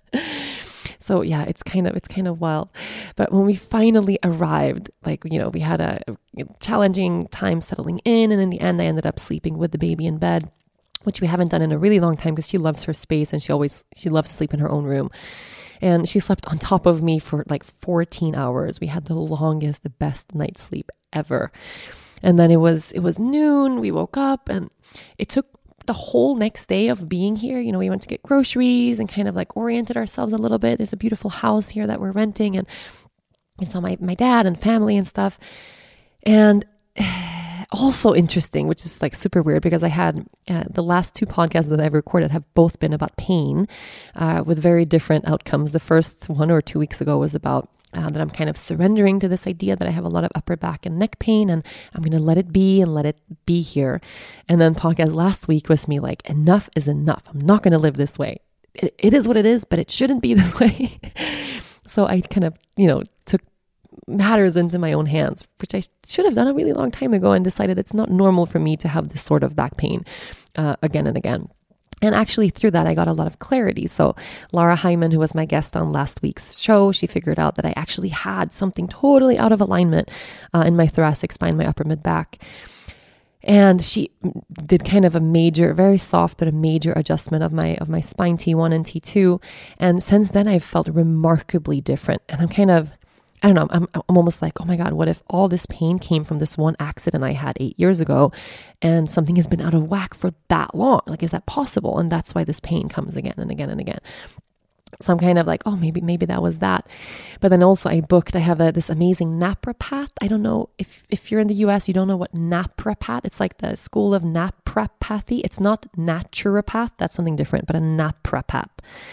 So yeah, it's kind of wild. But when we finally arrived, we had a challenging time settling in. And in the end, I ended up sleeping with the baby in bed, which we haven't done in a really long time because she loves her space and she loves to sleep in her own room. And she slept on top of me for 14 hours. We had the longest, the best night's sleep ever. And then it was noon. We woke up and it took the whole next day of being here. We went to get groceries and kind of oriented ourselves a little bit. There's a beautiful house here that we're renting, and we saw my dad and family and stuff. And also interesting, which is super weird, because I had the last 2 podcasts that I've recorded have both been about pain with very different outcomes. The first 1 or 2 weeks ago was about that I'm kind of surrendering to this idea that I have a lot of upper back and neck pain, and I'm going to let it be and let it be here. And then podcast last week was me enough is enough. I'm not going to live this way. It is what it is, but it shouldn't be this way. So I kind of, took matters into my own hands, which I should have done a really long time ago, and decided it's not normal for me to have this sort of back pain again and again. And actually through that, I got a lot of clarity. So Laura Hyman, who was my guest on last week's show, she figured out that I actually had something totally out of alignment in my thoracic spine, my upper mid back. And she did kind of a major, very soft, but a major adjustment of my spine T1 and T2. And since then, I've felt remarkably different. And I'm kind of, I don't know, I'm almost like, oh my God, what if all this pain came from this one accident I had 8 years ago and something has been out of whack for that long? Is that possible? And that's why this pain comes again and again and again. So I'm kind of like, oh, maybe that was that. But then also I have this amazing napropath. I don't know if you're in the US, you don't know what napropath. It's like the school of naprapathy. It's not naturopath. That's something different, but a napropath.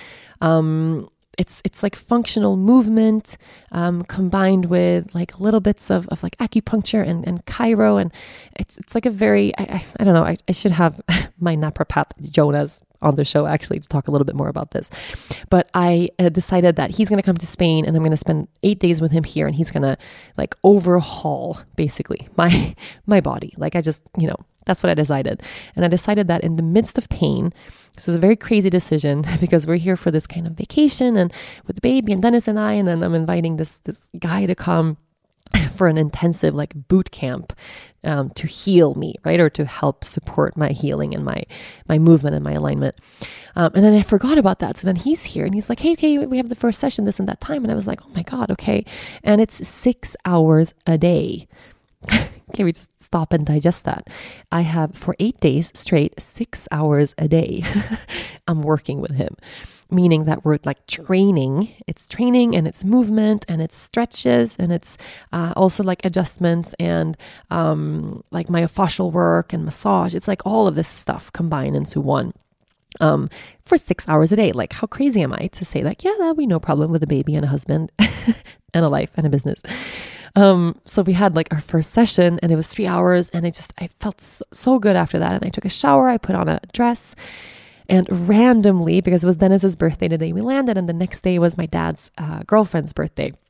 It's like functional movement combined with little bits of acupuncture and chiro, and it's like a very I don't know, I should have my napropath Jonas on the show actually to talk a little bit more about this. But I decided that he's going to come to Spain and I'm going to spend 8 days with him here, and he's going to overhaul basically my body. That's what I decided. And I decided that in the midst of pain, this was a very crazy decision because we're here for this kind of vacation and with the baby and Dennis and I, and then I'm inviting this guy to come for an intensive boot camp to heal me, right? Or to help support my healing and my movement and my alignment. And then I forgot about that. So then he's here and he's like, hey, okay, we have the first session this and that time. And I was like, oh my God, okay. And it's 6 hours a day. Can we just stop and digest that? I have for 8 days straight, 6 hours a day. I'm working with him, meaning that we're training. It's training and it's movement and it's stretches and it's also adjustments and myofascial work and massage. It's all of this stuff combined into one. For 6 hours a day. How crazy am I to say that'll be no problem with a baby and a husband and a life and a business. So we had our first session and it was 3 hours and I felt so good after that. And I took a shower, I put on a dress, and randomly, because it was Dennis's birthday the day we landed and the next day was my dad's girlfriend's birthday.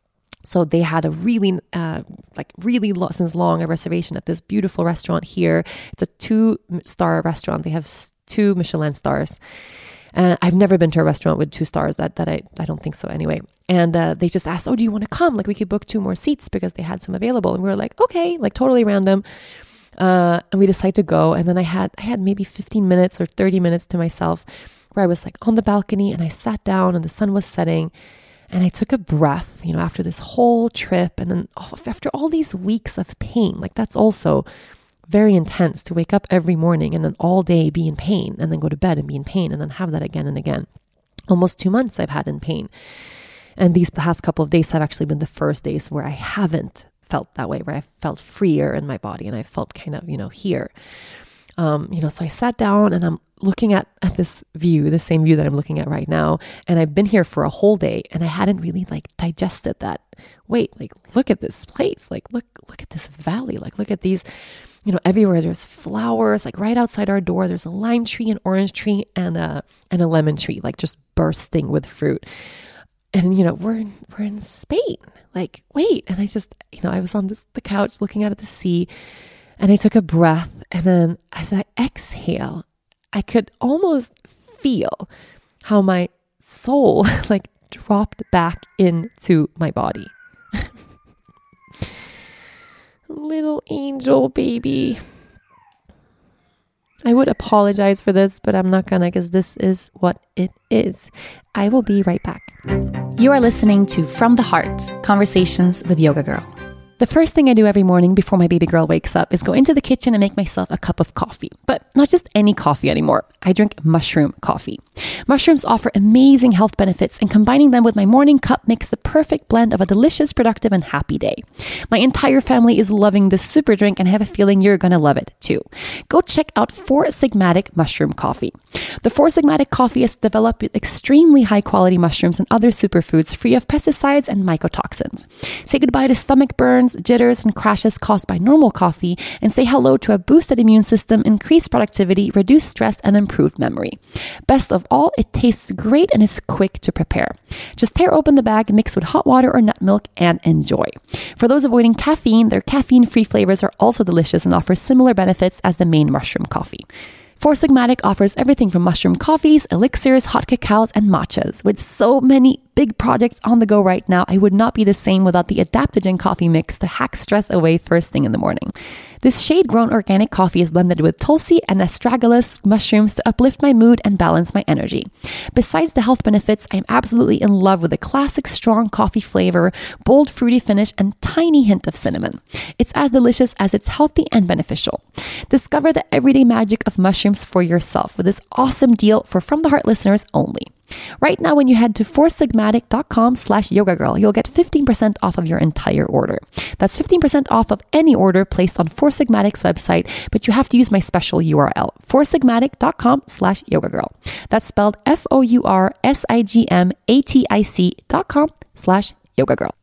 So they had a really, since long a reservation at this beautiful restaurant here. It's a 2-star restaurant. They have 2 Michelin stars. I've never been to a restaurant with 2 stars. That I don't think so anyway. And they just asked, "Oh, do you want to come? Like we could book 2 more seats because they had some available." And we were like, "Okay," like totally random. And we decided to go. And then I had maybe 15 minutes or 30 minutes to myself where I was like on the balcony and I sat down and the sun was setting. And I took a breath, after this whole trip. And then after all these weeks of pain, like that's also very intense to wake up every morning and then all day be in pain and then go to bed and be in pain and then have that again and again. Almost 2 months I've had in pain. And these past couple of days have actually been the first days where I haven't felt that way, where I felt freer in my body and I felt kind of, here. So I sat down and I'm looking at this view, the same view that I'm looking at right now. And I've been here for a whole day and I hadn't really digested that. Wait, look at this place. Look at this valley. Look at these, everywhere there's flowers, right outside our door, there's a lime tree, an orange tree, and a lemon tree, just bursting with fruit. And, we're in Spain. Wait. And I just, I was on the couch looking out at the sea and I took a breath. And then as I exhale, I could almost feel how my soul dropped back into my body. Little angel baby. I would apologize for this, but I'm not gonna because this is what it is. I will be right back. You are listening to From the Heart, Conversations with Yoga Girl. The first thing I do every morning before my baby girl wakes up is go into the kitchen and make myself a cup of coffee. But not just any coffee anymore. I drink mushroom coffee. Mushrooms offer amazing health benefits, and combining them with my morning cup makes the perfect blend of a delicious, productive, and happy day. My entire family is loving this super drink, and I have a feeling you're going to love it too. Go check out Four Sigmatic Mushroom Coffee. The Four Sigmatic coffee is developed with extremely high-quality mushrooms and other superfoods free of pesticides and mycotoxins. Say goodbye to stomach burns, jitters, and crashes caused by normal coffee, and say hello to a boosted immune system, increased productivity, reduced stress, and improved memory. Best of all, it tastes great and is quick to prepare. Just tear open the bag, mix with hot water or nut milk, and enjoy. For those avoiding caffeine, their caffeine-free flavors are also delicious and offer similar benefits as the main mushroom coffee. Four Sigmatic offers everything from mushroom coffees, elixirs, hot cacaos, and matchas. With so many big projects on the go right now, I would not be the same without the adaptogen coffee mix to hack stress away first thing in the morning. This shade-grown organic coffee is blended with tulsi and astragalus mushrooms to uplift my mood and balance my energy. Besides the health benefits, I am absolutely in love with the classic strong coffee flavor, bold fruity finish, and tiny hint of cinnamon. It's as delicious as it's healthy and beneficial. Discover the everyday magic of mushrooms for yourself with this awesome deal for From the Heart listeners only. Right now, when you head to foursigmatic.com/yogagirl, you'll get 15% off of your entire order. That's 15% off of any order placed on Four Sigmatic's website, but you have to use my special URL, foursigmatic.com/yogagirl. That's spelled FOURSIGMATIC.com/yogagirl.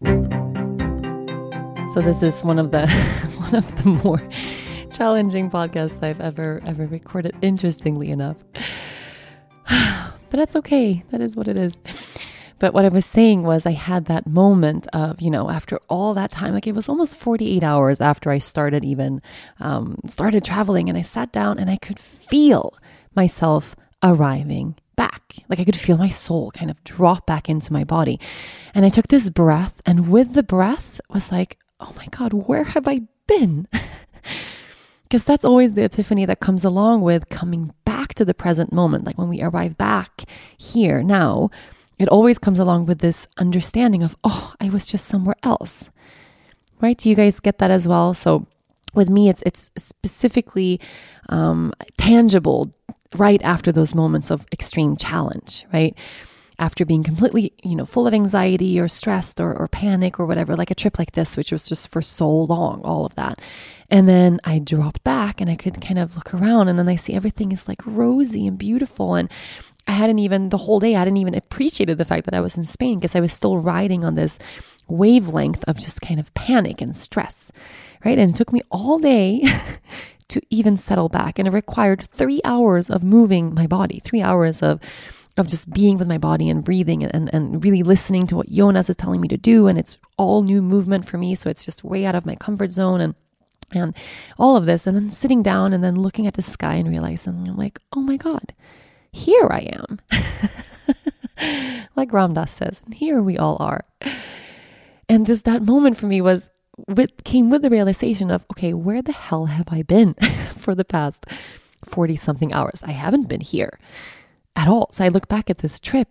So this is one of the more challenging podcasts I've ever recorded, interestingly enough. But that's okay. That is what it is. But what I was saying was I had that moment of, after all that time, it was almost 48 hours after I started traveling, and I sat down and I could feel myself arriving back. I could feel my soul kind of drop back into my body. And I took this breath, and with the breath was like, oh my God, where have I been? Because that's always the epiphany that comes along with coming back to the present moment. When we arrive back here now, it always comes along with this understanding of, oh, I was just somewhere else. Right? Do you guys get that as well? So with me, it's specifically tangible right after those moments of extreme challenge, right? After being completely, full of anxiety or stressed or panic or whatever, like a trip like this, which was just for so long, all of that. And then I dropped back and I could kind of look around, and then I see everything is rosy and beautiful. And the whole day, I hadn't even appreciated the fact that I was in Spain because I was still riding on this wavelength of just kind of panic and stress, right? And it took me all day to even settle back. And it required 3 hours of moving my body, 3 hours of of just being with my body and breathing and really listening to what Jonas is telling me to do. And it's all new movement for me. So it's just way out of my comfort zone and all of this. And then sitting down and then looking at the sky and realizing, I'm like, oh my God, here I am. Like Ram Dass says, and here we all are. And that moment for me came with the realization of, okay, where the hell have I been for the past 40 something hours? I haven't been here at all. So I look back at this trip,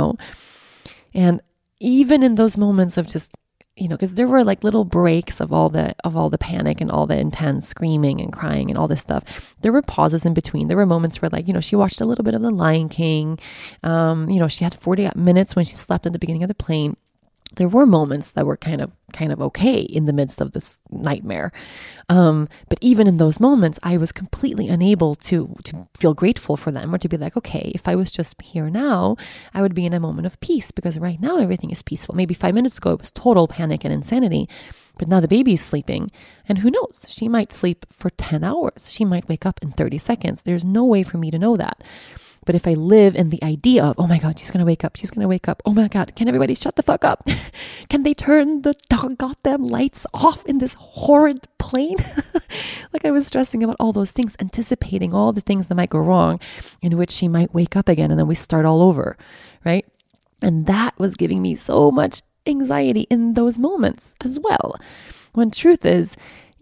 and even in those moments of just, because there were like little breaks of all the panic and all the intense screaming and crying and all this stuff. There were pauses in between. There were moments where she watched a little bit of The Lion King. She had 40 minutes when she slept at the beginning of the plane. There were moments that were kind of okay in the midst of this nightmare. But even in those moments, I was completely unable to feel grateful for them or to be like, okay, if I was just here now, I would be in a moment of peace because right now everything is peaceful. Maybe 5 minutes ago, it was total panic and insanity, but now the baby is sleeping and who knows, she might sleep for 10 hours. She might wake up in 30 seconds. There's no way for me to know that. But if I live in the idea of, oh my God, she's going to wake up. Oh my God, can everybody shut the fuck up? Can they turn the goddamn lights off in this horrid plane? Like I was stressing about all those things, anticipating all the things that might go wrong, in which she might wake up again and then we start all over, right? And that was giving me so much anxiety in those moments as well. When truth is,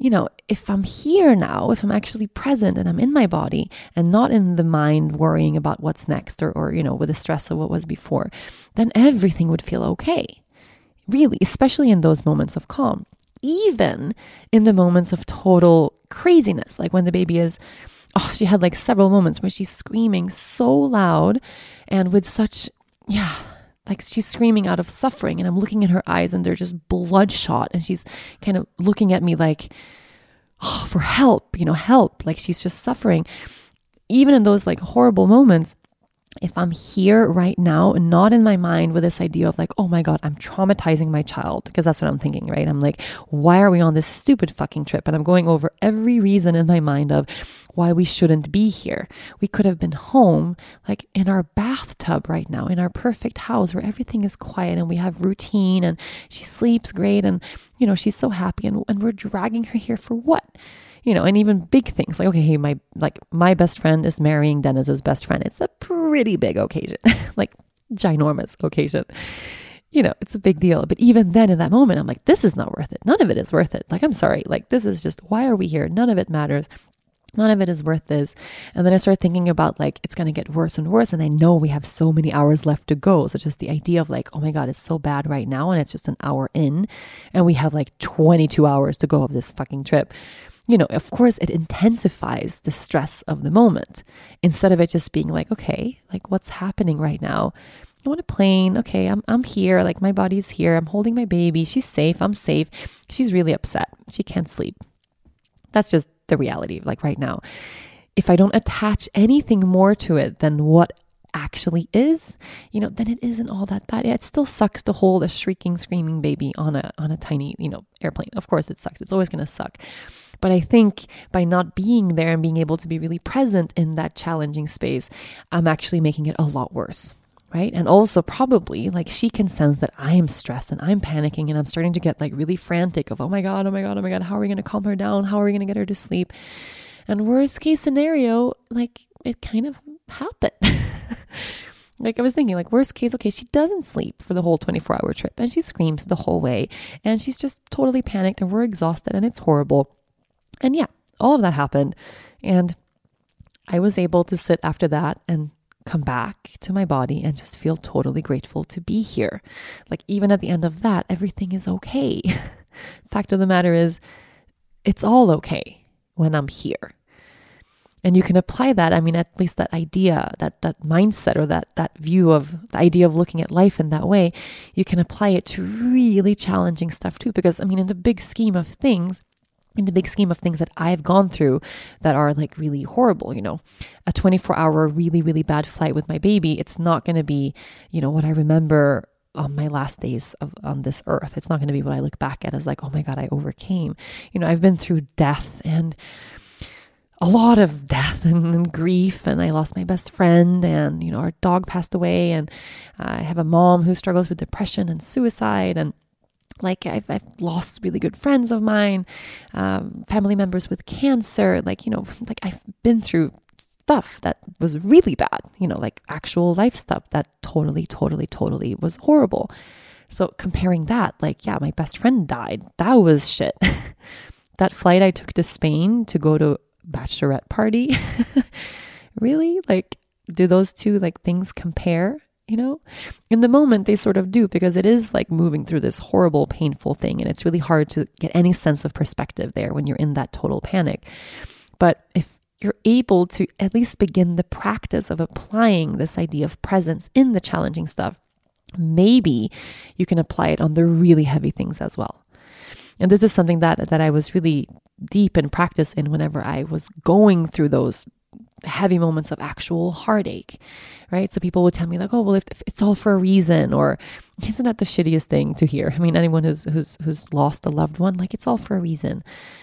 if I'm here now, if I'm actually present and I'm in my body and not in the mind worrying about what's next or with the stress of what was before, then everything would feel okay. Really, especially in those moments of calm, even in the moments of total craziness, like when the baby is, she had like several moments where she's screaming so loud and with such, like she's screaming out of suffering and I'm looking in her eyes and they're just bloodshot and she's kind of looking at me like, for help, help, like she's just suffering. Even in those like horrible moments, if I'm here right now and not in my mind with this idea of like, oh my God, I'm traumatizing my child, because that's what I'm thinking, right? I'm like, why are we on this stupid fucking trip? And I'm going over every reason in my mind of why we shouldn't be here. We could have been home, like in our bathtub right now, in our perfect house where everything is quiet and we have routine and she sleeps great and, she's so happy and we're dragging her here for what? And even big things like, okay, hey, my best friend is marrying Dennis's best friend. It's a pretty big occasion, like ginormous occasion. It's a big deal. But even then in that moment, I'm like, this is not worth it. None of it is worth it. Like, I'm sorry. Like, this is just, why are we here? None of it matters. None of it is worth this. And then I started thinking about like, it's going to get worse and worse. And I know we have so many hours left to go. So just the idea of like, oh my God, it's so bad right now. And it's just an hour in and we have like 22 hours to go of this fucking trip. Of course, it intensifies the stress of the moment instead of it just being like, okay, like what's happening right now? I'm on a plane. Okay, I'm here. Like my body's here. I'm holding my baby. She's safe. I'm safe. She's really upset. She can't sleep. That's just the reality. Like right now, if I don't attach anything more to it than what actually is, then it isn't all that bad. Yeah, it still sucks to hold a shrieking, screaming baby on a tiny, airplane. Of course it sucks. It's always going to suck. But I think by not being there and being able to be really present in that challenging space, I'm actually making it a lot worse, right? And also probably like she can sense that I am stressed and I'm panicking and I'm starting to get like really frantic of, oh my God, how are we going to calm her down? How are we going to get her to sleep? And worst case scenario, like it kind of happened. Like I was thinking like worst case, okay, she doesn't sleep for the whole 24-hour trip and she screams the whole way and she's just totally panicked and we're exhausted and it's horrible. And yeah, all of that happened. And I was able to sit after that and come back to my body and just feel totally grateful to be here. Like even at the end of that, everything is okay. Fact of the matter is, it's all okay when I'm here. And you can apply that. I mean, at least that idea, that mindset or that view of the idea of looking at life in that way, you can apply it to really challenging stuff too. Because I mean, in the big scheme of things that I've gone through that are like really horrible, a 24-hour really, really bad flight with my baby, it's not going to be, what I remember on my last days on this earth. It's not going to be what I look back at as like, oh my God, I overcame. I've been through death and a lot of death and grief, and I lost my best friend, and our dog passed away, and I have a mom who struggles with depression and suicide, and like I've lost really good friends of mine, family members with cancer, like I've been through stuff that was really bad, like actual life stuff that totally was horrible. So comparing that, like, yeah, my best friend died. That was shit. That flight I took to Spain to go to bachelorette party. Really? Like, do those two like things compare? In the moment they sort of do, because it is like moving through this horrible, painful thing. And it's really hard to get any sense of perspective there when you're in that total panic. But if you're able to at least begin the practice of applying this idea of presence in the challenging stuff, maybe you can apply it on the really heavy things as well. And this is something that I was really deep in practice in whenever I was going through those heavy moments of actual heartache, right? So people would tell me like, oh, well, if it's all for a reason, or isn't that the shittiest thing to hear? I mean, anyone who's lost a loved one, like, it's all for a reason.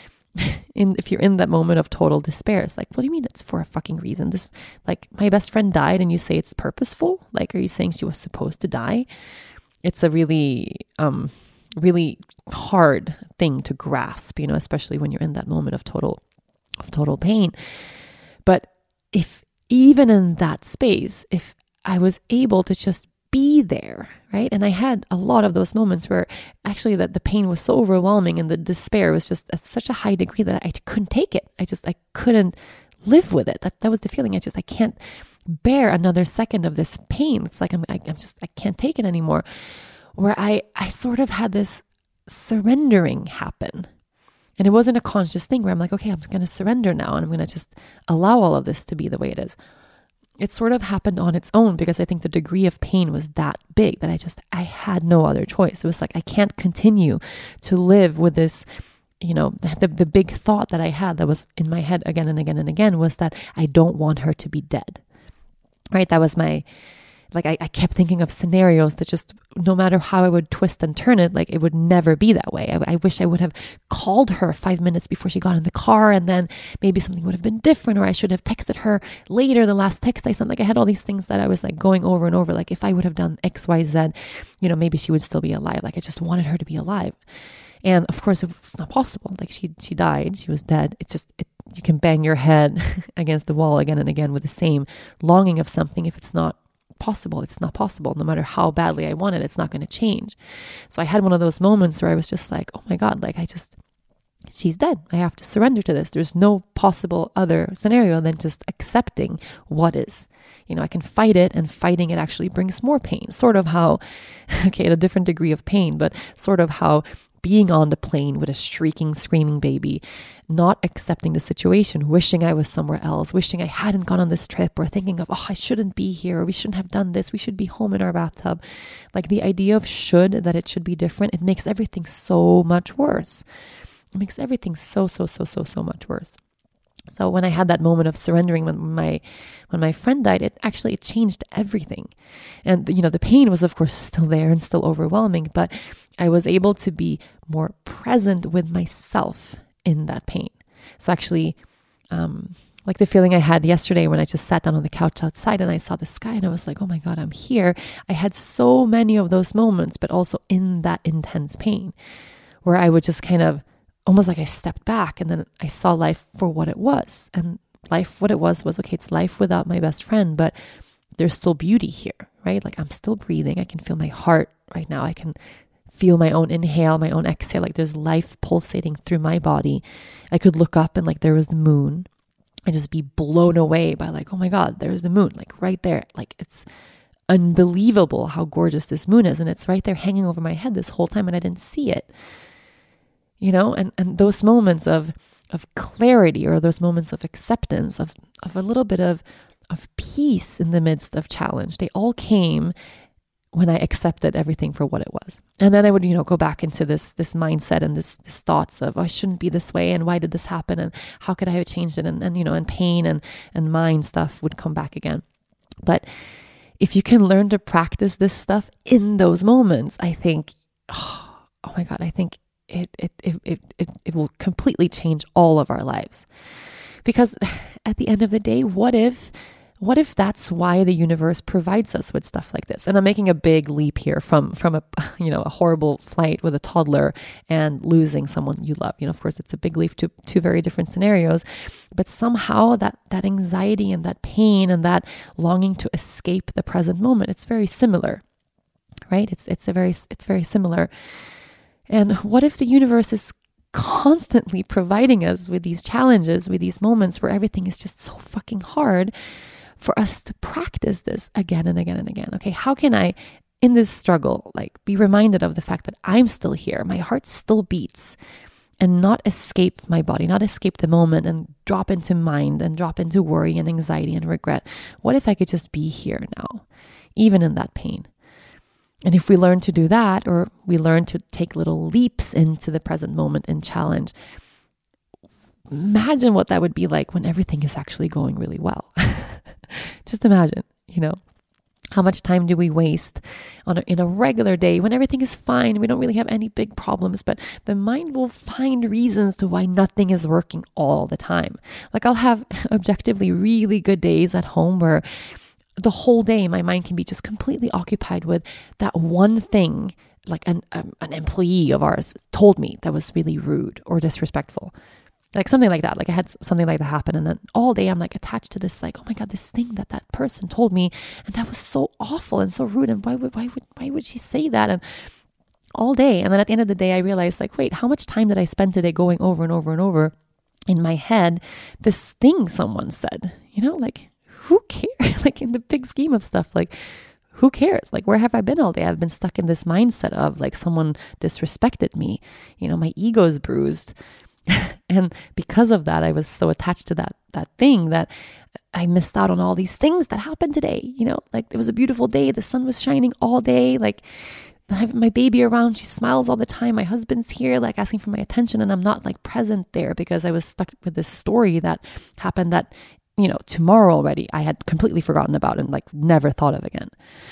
If you're in that moment of total despair, it's like, what do you mean it's for a fucking reason? This, like, my best friend died and you say it's purposeful? Like, are you saying she was supposed to die? It's a really, really hard thing to grasp, especially when you're in that moment of total pain. But if even in that space, if I was able to just be there, right? And I had a lot of those moments where actually that the pain was so overwhelming and the despair was just at such a high degree that I couldn't take it. I couldn't live with it. That was the feeling. I can't bear another second of this pain. It's like I can't take it anymore. Where I sort of had this surrendering happen. And it wasn't a conscious thing where I'm like, okay, I'm going to surrender now and I'm going to just allow all of this to be the way it is. It sort of happened on its own because I think the degree of pain was that big that I had no other choice. It was like, I can't continue to live with this, the big thought that I had that was in my head again and again and again was that I don't want her to be dead, right? That was I kept thinking of scenarios that just, no matter how I would twist and turn it, like it would never be that way. I wish I would have called her 5 minutes before she got in the car, and then maybe something would have been different, or I should have texted her later, the last text I sent. Like I had all these things that I was like going over and over. Like if I would have done X, Y, Z, maybe she would still be alive. Like I just wanted her to be alive. And of course, it's not possible. Like she died, she was dead. You can bang your head against the wall again and again with the same longing of something. If it's not possible, it's not possible. No matter how badly I want it, it's not going to change. So I had one of those moments where I was just like, oh my God, like she's dead. I have to surrender to this. There's no possible other scenario than just accepting what is. I can fight it, and fighting it actually brings more pain. Sort of how, okay, at a different degree of pain, but sort of how being on the plane with a shrieking, screaming baby, not accepting the situation, wishing I was somewhere else, wishing I hadn't gone on this trip, or thinking of, oh, I shouldn't be here, or we shouldn't have done this, we should be home in our bathtub. Like the idea of that it should be different, it makes everything so much worse. It makes everything so much worse. So when I had that moment of surrendering when my friend died, it changed everything. And the pain was of course still there and still overwhelming, but I was able to be more present with myself in that pain. So actually, like the feeling I had yesterday when I just sat down on the couch outside and I saw the sky and I was like, oh my God, I'm here. I had so many of those moments, but also in that intense pain where I would just kind of almost like I stepped back and then I saw life for what it was. And life, what it was, okay, it's life without my best friend, but there's still beauty here, right? Like I'm still breathing. I can feel my heart right now. I can feel my own inhale, my own exhale. Like there's life pulsating through my body. I could look up and like there was the moon and just be blown away by like, oh my God, there's the moon, like right there. Like it's unbelievable how gorgeous this moon is. And it's right there hanging over my head this whole time and I didn't see it. And those moments of clarity, or those moments of acceptance, of a little bit of peace in the midst of challenge, they all came when I accepted everything for what it was. And then I would, go back into this mindset and this thoughts of, oh, I shouldn't be this way, and why did this happen, and how could I have changed it, and pain and mind stuff would come back again. But if you can learn to practice this stuff in those moments, I think, oh my God, I think it will completely change all of our lives. Because at the end of the day, what if that's why the universe provides us with stuff like this? And I'm making a big leap here from a a horrible flight with a toddler and losing someone you love. Of course, it's a big leap to two very different scenarios, but somehow that anxiety and that pain and that longing to escape the present moment, it's very similar, right? It's very similar. And what if the universe is constantly providing us with these challenges, with these moments where everything is just so fucking hard, for us to practice this again and again and again? Okay, how can I, in this struggle, be reminded of the fact that I'm still here, my heart still beats, and not escape my body, not escape the moment and drop into mind and drop into worry and anxiety and regret? What if I could just be here now, even in that pain? And if we learn to do that, or we learn to take little leaps into the present moment and challenge, imagine what that would be like when everything is actually going really well. Just imagine, how much time do we waste in a regular day when everything is fine? We don't really have any big problems, but the mind will find reasons to why nothing is working all the time. I'll have objectively really good days at home where the whole day my mind can be just completely occupied with that one thing, an employee of ours told me that was really rude or disrespectful. Something like that. I had something like that happen, and then all day I'm attached to this, oh my God, this thing that person told me, and that was so awful and so rude, and why would she say that? And all day, and then at the end of the day I realized, wait, how much time did I spend today going over and over and over in my head this thing someone said? Who cares? In the big scheme of stuff, who cares? Where have I been all day? I've been stuck in this mindset of someone disrespected me. My ego's bruised. And because of that, I was so attached to that thing that I missed out on all these things that happened today. It was a beautiful day. The sun was shining all day. I have my baby around. She smiles all the time. My husband's here, asking for my attention. And I'm not present there because I was stuck with this story that happened that, tomorrow already I had completely forgotten about and never thought of again.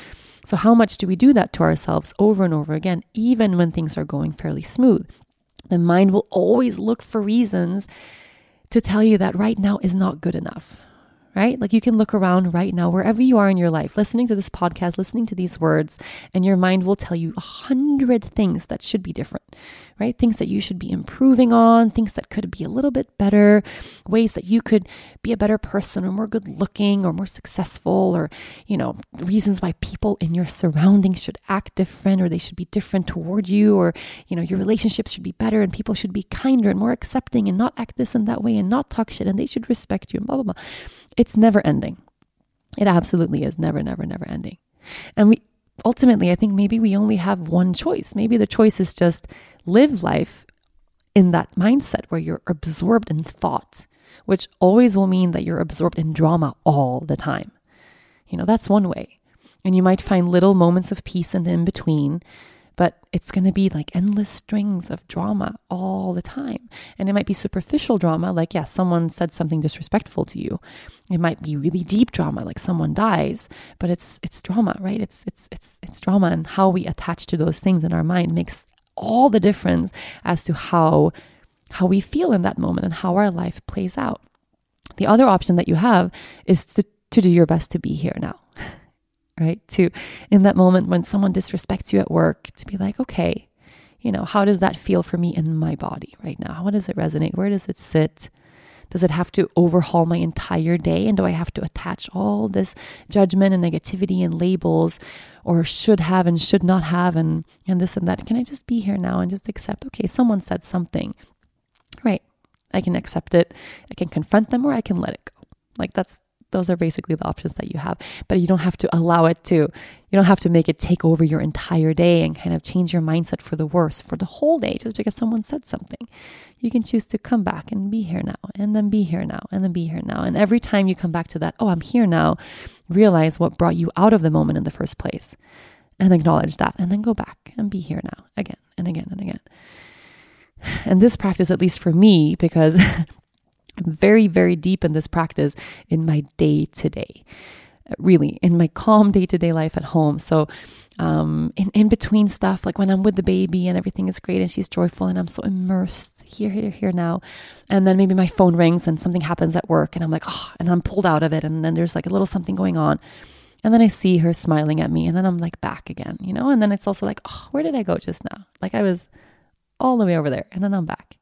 So how much do we do that to ourselves over and over again, even when things are going fairly smooth? The mind will always look for reasons to tell you that right now is not good enough, right? You can look around right now, wherever you are in your life, listening to this podcast, listening to these words, and your mind will tell you 100 things that should be different, right? Things that you should be improving on, things that could be a little bit better, ways that you could be a better person or more good looking or more successful, or, reasons why people in your surroundings should act different or they should be different toward you, or, your relationships should be better and people should be kinder and more accepting and not act this and that way and not talk shit and they should respect you and blah, blah, blah. It's never ending. It absolutely is never, never, never ending. And ultimately, I think maybe we only have one choice. Maybe the choice is just live life in that mindset where you're absorbed in thought, which always will mean that you're absorbed in drama all the time. That's one way. And you might find little moments of peace in the in-between, but it's going to be endless strings of drama all the time. And it might be superficial drama, someone said something disrespectful to you. It might be really deep drama, someone dies, but it's drama, right? It's drama, and how we attach to those things in our mind makes all the difference as to how we feel in that moment and how our life plays out. The other option that you have is to do your best to be here now. Right? To, in that moment when someone disrespects you at work, to be okay, how does that feel for me in my body right now? How does it resonate? Where does it sit? Does it have to overhaul my entire day? And do I have to attach all this judgment and negativity and labels, or should have and should not have and this and that? Can I just be here now and just accept, okay, someone said something, right? I can accept it. I can confront them, or I can let it go. Those are basically the options that you have, but you don't have to allow it to, you don't have to make it take over your entire day and kind of change your mindset for the worse for the whole day just because someone said something. You can choose to come back and be here now, and then be here now, and then be here now. And every time you come back to that, oh, I'm here now, realize what brought you out of the moment in the first place and acknowledge that, and then go back and be here now again and again and again. And this practice, at least for me, because I'm very, very deep in this practice in my day to day. really in my calm day-to-day life at home. So in between stuff, like when I'm with the baby and everything is great and she's joyful and I'm so immersed here now. And then maybe my phone rings and something happens at work and I'm like, oh, and I'm pulled out of it. And then there's like a little something going on. And then I see her smiling at me and then I'm like back again, you know? And then it's also like, oh, where did I go just now? Like I was all the way over there and then I'm back.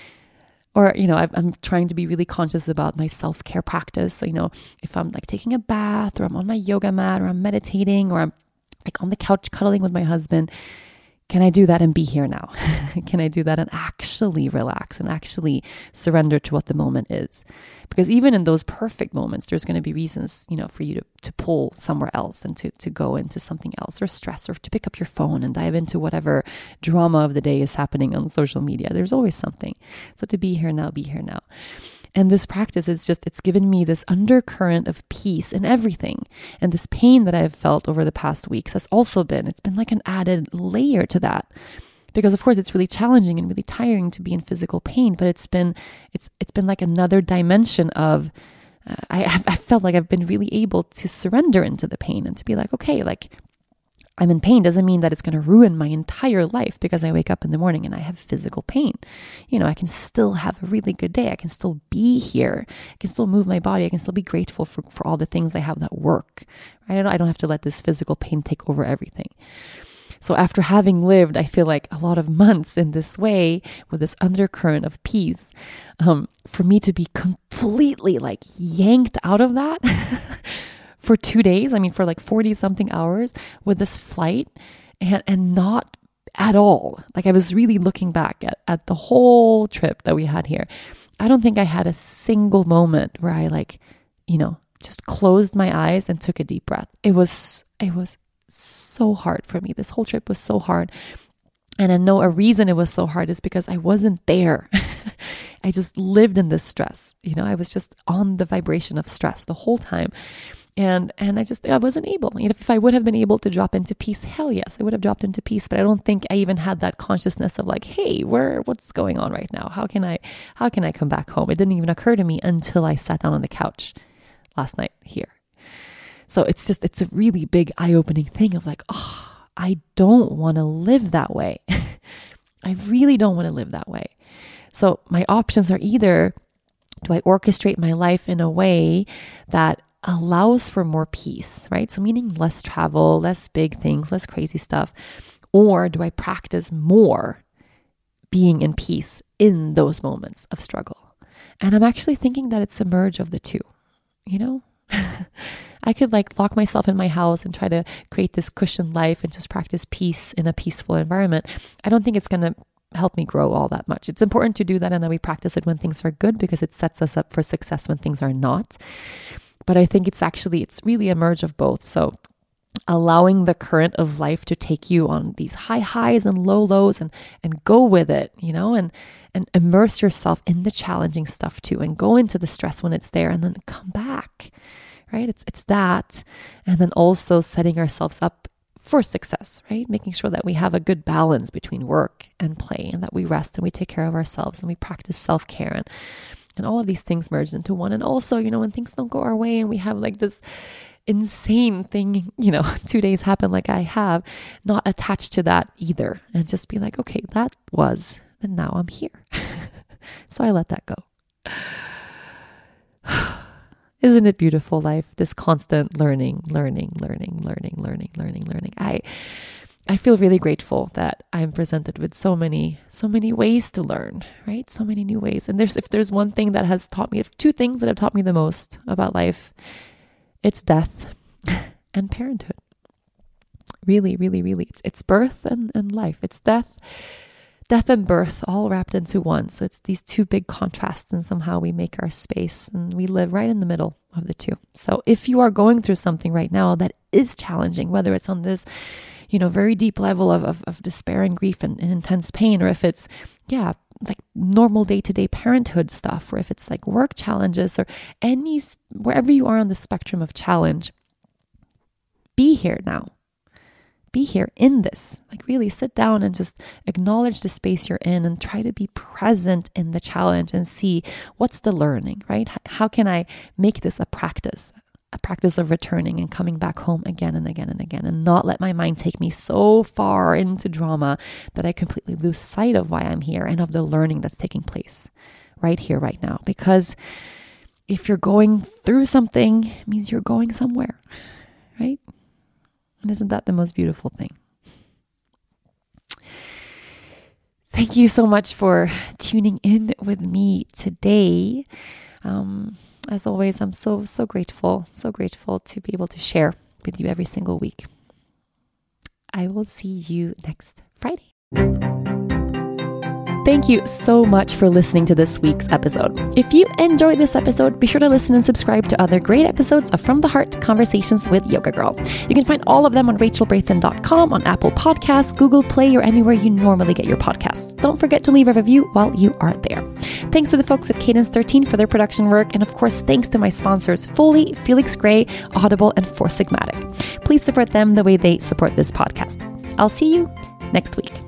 Or, you know, I'm trying to be really conscious about my self-care practice. So, you know, if I'm like taking a bath or I'm on my yoga mat or I'm meditating or I'm like on the couch cuddling with my husband, can I do that and be here now? Can I do that and actually relax and actually surrender to what the moment is? Because even in those perfect moments, there's going to be reasons, you know, for you to pull somewhere else and to go into something else or stress or to pick up your phone and dive into whatever drama of the day is happening on social media. There's always something. So to be here now, be here now. And this practice, it's given me this undercurrent of peace in everything. And this pain that I've felt over the past weeks has also it's been like an added layer to that. Because of course it's really challenging and really tiring to be in physical pain, but it's been like another dimension of, I felt like I've been really able to surrender into the pain and to be like, okay, like I'm in pain doesn't mean that it's going to ruin my entire life because I wake up in the morning and I have physical pain. You know, I can still have a really good day. I can still be here. I can still move my body. I can still be grateful for all the things I have that work. Right? I don't have to let this physical pain take over everything. So after having lived, I feel like a lot of months in this way with this undercurrent of peace, for me to be completely like yanked out of that for 2 days, I mean, for like 40 something hours with this flight and not at all. Like I was really looking back at the whole trip that we had here. I don't think I had a single moment where I like, you know, just closed my eyes and took a deep breath. It was so hard for me. This whole trip was so hard. And I know a reason it was so hard is because I wasn't there. I just lived in this stress. You know, I was just on the vibration of stress the whole time. And I wasn't able. If I would have been able to drop into peace, hell yes, I would have dropped into peace. But I don't think I even had that consciousness of like, hey, what's going on right now? How can I come back home? It didn't even occur to me until I sat down on the couch last night here. So it's a really big eye-opening thing of like, oh, I don't want to live that way. I really don't want to live that way. So my options are either, do I orchestrate my life in a way that allows for more peace, right? So meaning less travel, less big things, less crazy stuff. Or do I practice more being in peace in those moments of struggle? And I'm actually thinking that it's a merge of the two, you know? I could like lock myself in my house and try to create this cushioned life and just practice peace in a peaceful environment. I don't think it's going to help me grow all that much. It's important to do that and then we practice it when things are good because it sets us up for success when things are not. But I think it's really a merge of both. So allowing the current of life to take you on these high highs and low lows and go with it, you know, and immerse yourself in the challenging stuff too and go into the stress when it's there and then come back, right? It's that. And then also setting ourselves up for success, right? Making sure that we have a good balance between work and play and that we rest and we take care of ourselves and we practice self-care and all of these things merged into one. And also, you know, when things don't go our way and we have like this insane thing, you know, 2 days happen like I have, not attached to that either. And just be like, okay, that was, and now I'm here. So I let that go. Isn't it beautiful life? This constant learning. I feel really grateful that I'm presented with so many ways to learn, right? So many new ways. And if there's one thing that has taught me, two things that have taught me the most about life, it's death and parenthood. Really, really, really. It's birth and life. It's death and birth all wrapped into one. So it's these two big contrasts and somehow we make our space and we live right in the middle of the two. So if you are going through something right now that is challenging, whether it's on this, you know, very deep level of despair and grief and intense pain, or if it's, like normal day-to-day parenthood stuff, or if it's like work challenges or wherever you are on the spectrum of challenge, be here now. Be here in this. Like really sit down and just acknowledge the space you're in and try to be present in the challenge and see what's the learning, right? How can I make this a practice practice of returning and coming back home again and again and again, and not let my mind take me so far into drama that I completely lose sight of why I'm here and of the learning that's taking place right here, right now. Because if you're going through something, it means you're going somewhere, right? And isn't that the most beautiful thing? Thank you so much for tuning in with me today. As always, I'm so grateful to be able to share with you every single week. I will see you next Friday. Thank you so much for listening to this week's episode. If you enjoyed this episode, be sure to listen and subscribe to other great episodes of From the Heart Conversations with Yoga Girl. You can find all of them on rachelbraithen.com, on Apple Podcasts, Google Play, or anywhere you normally get your podcasts. Don't forget to leave a review while you are there. Thanks to the folks at Cadence 13 for their production work, and of course, thanks to my sponsors, Foley, Felix Gray, Audible, and Four Sigmatic. Please support them the way they support this podcast. I'll see you next week.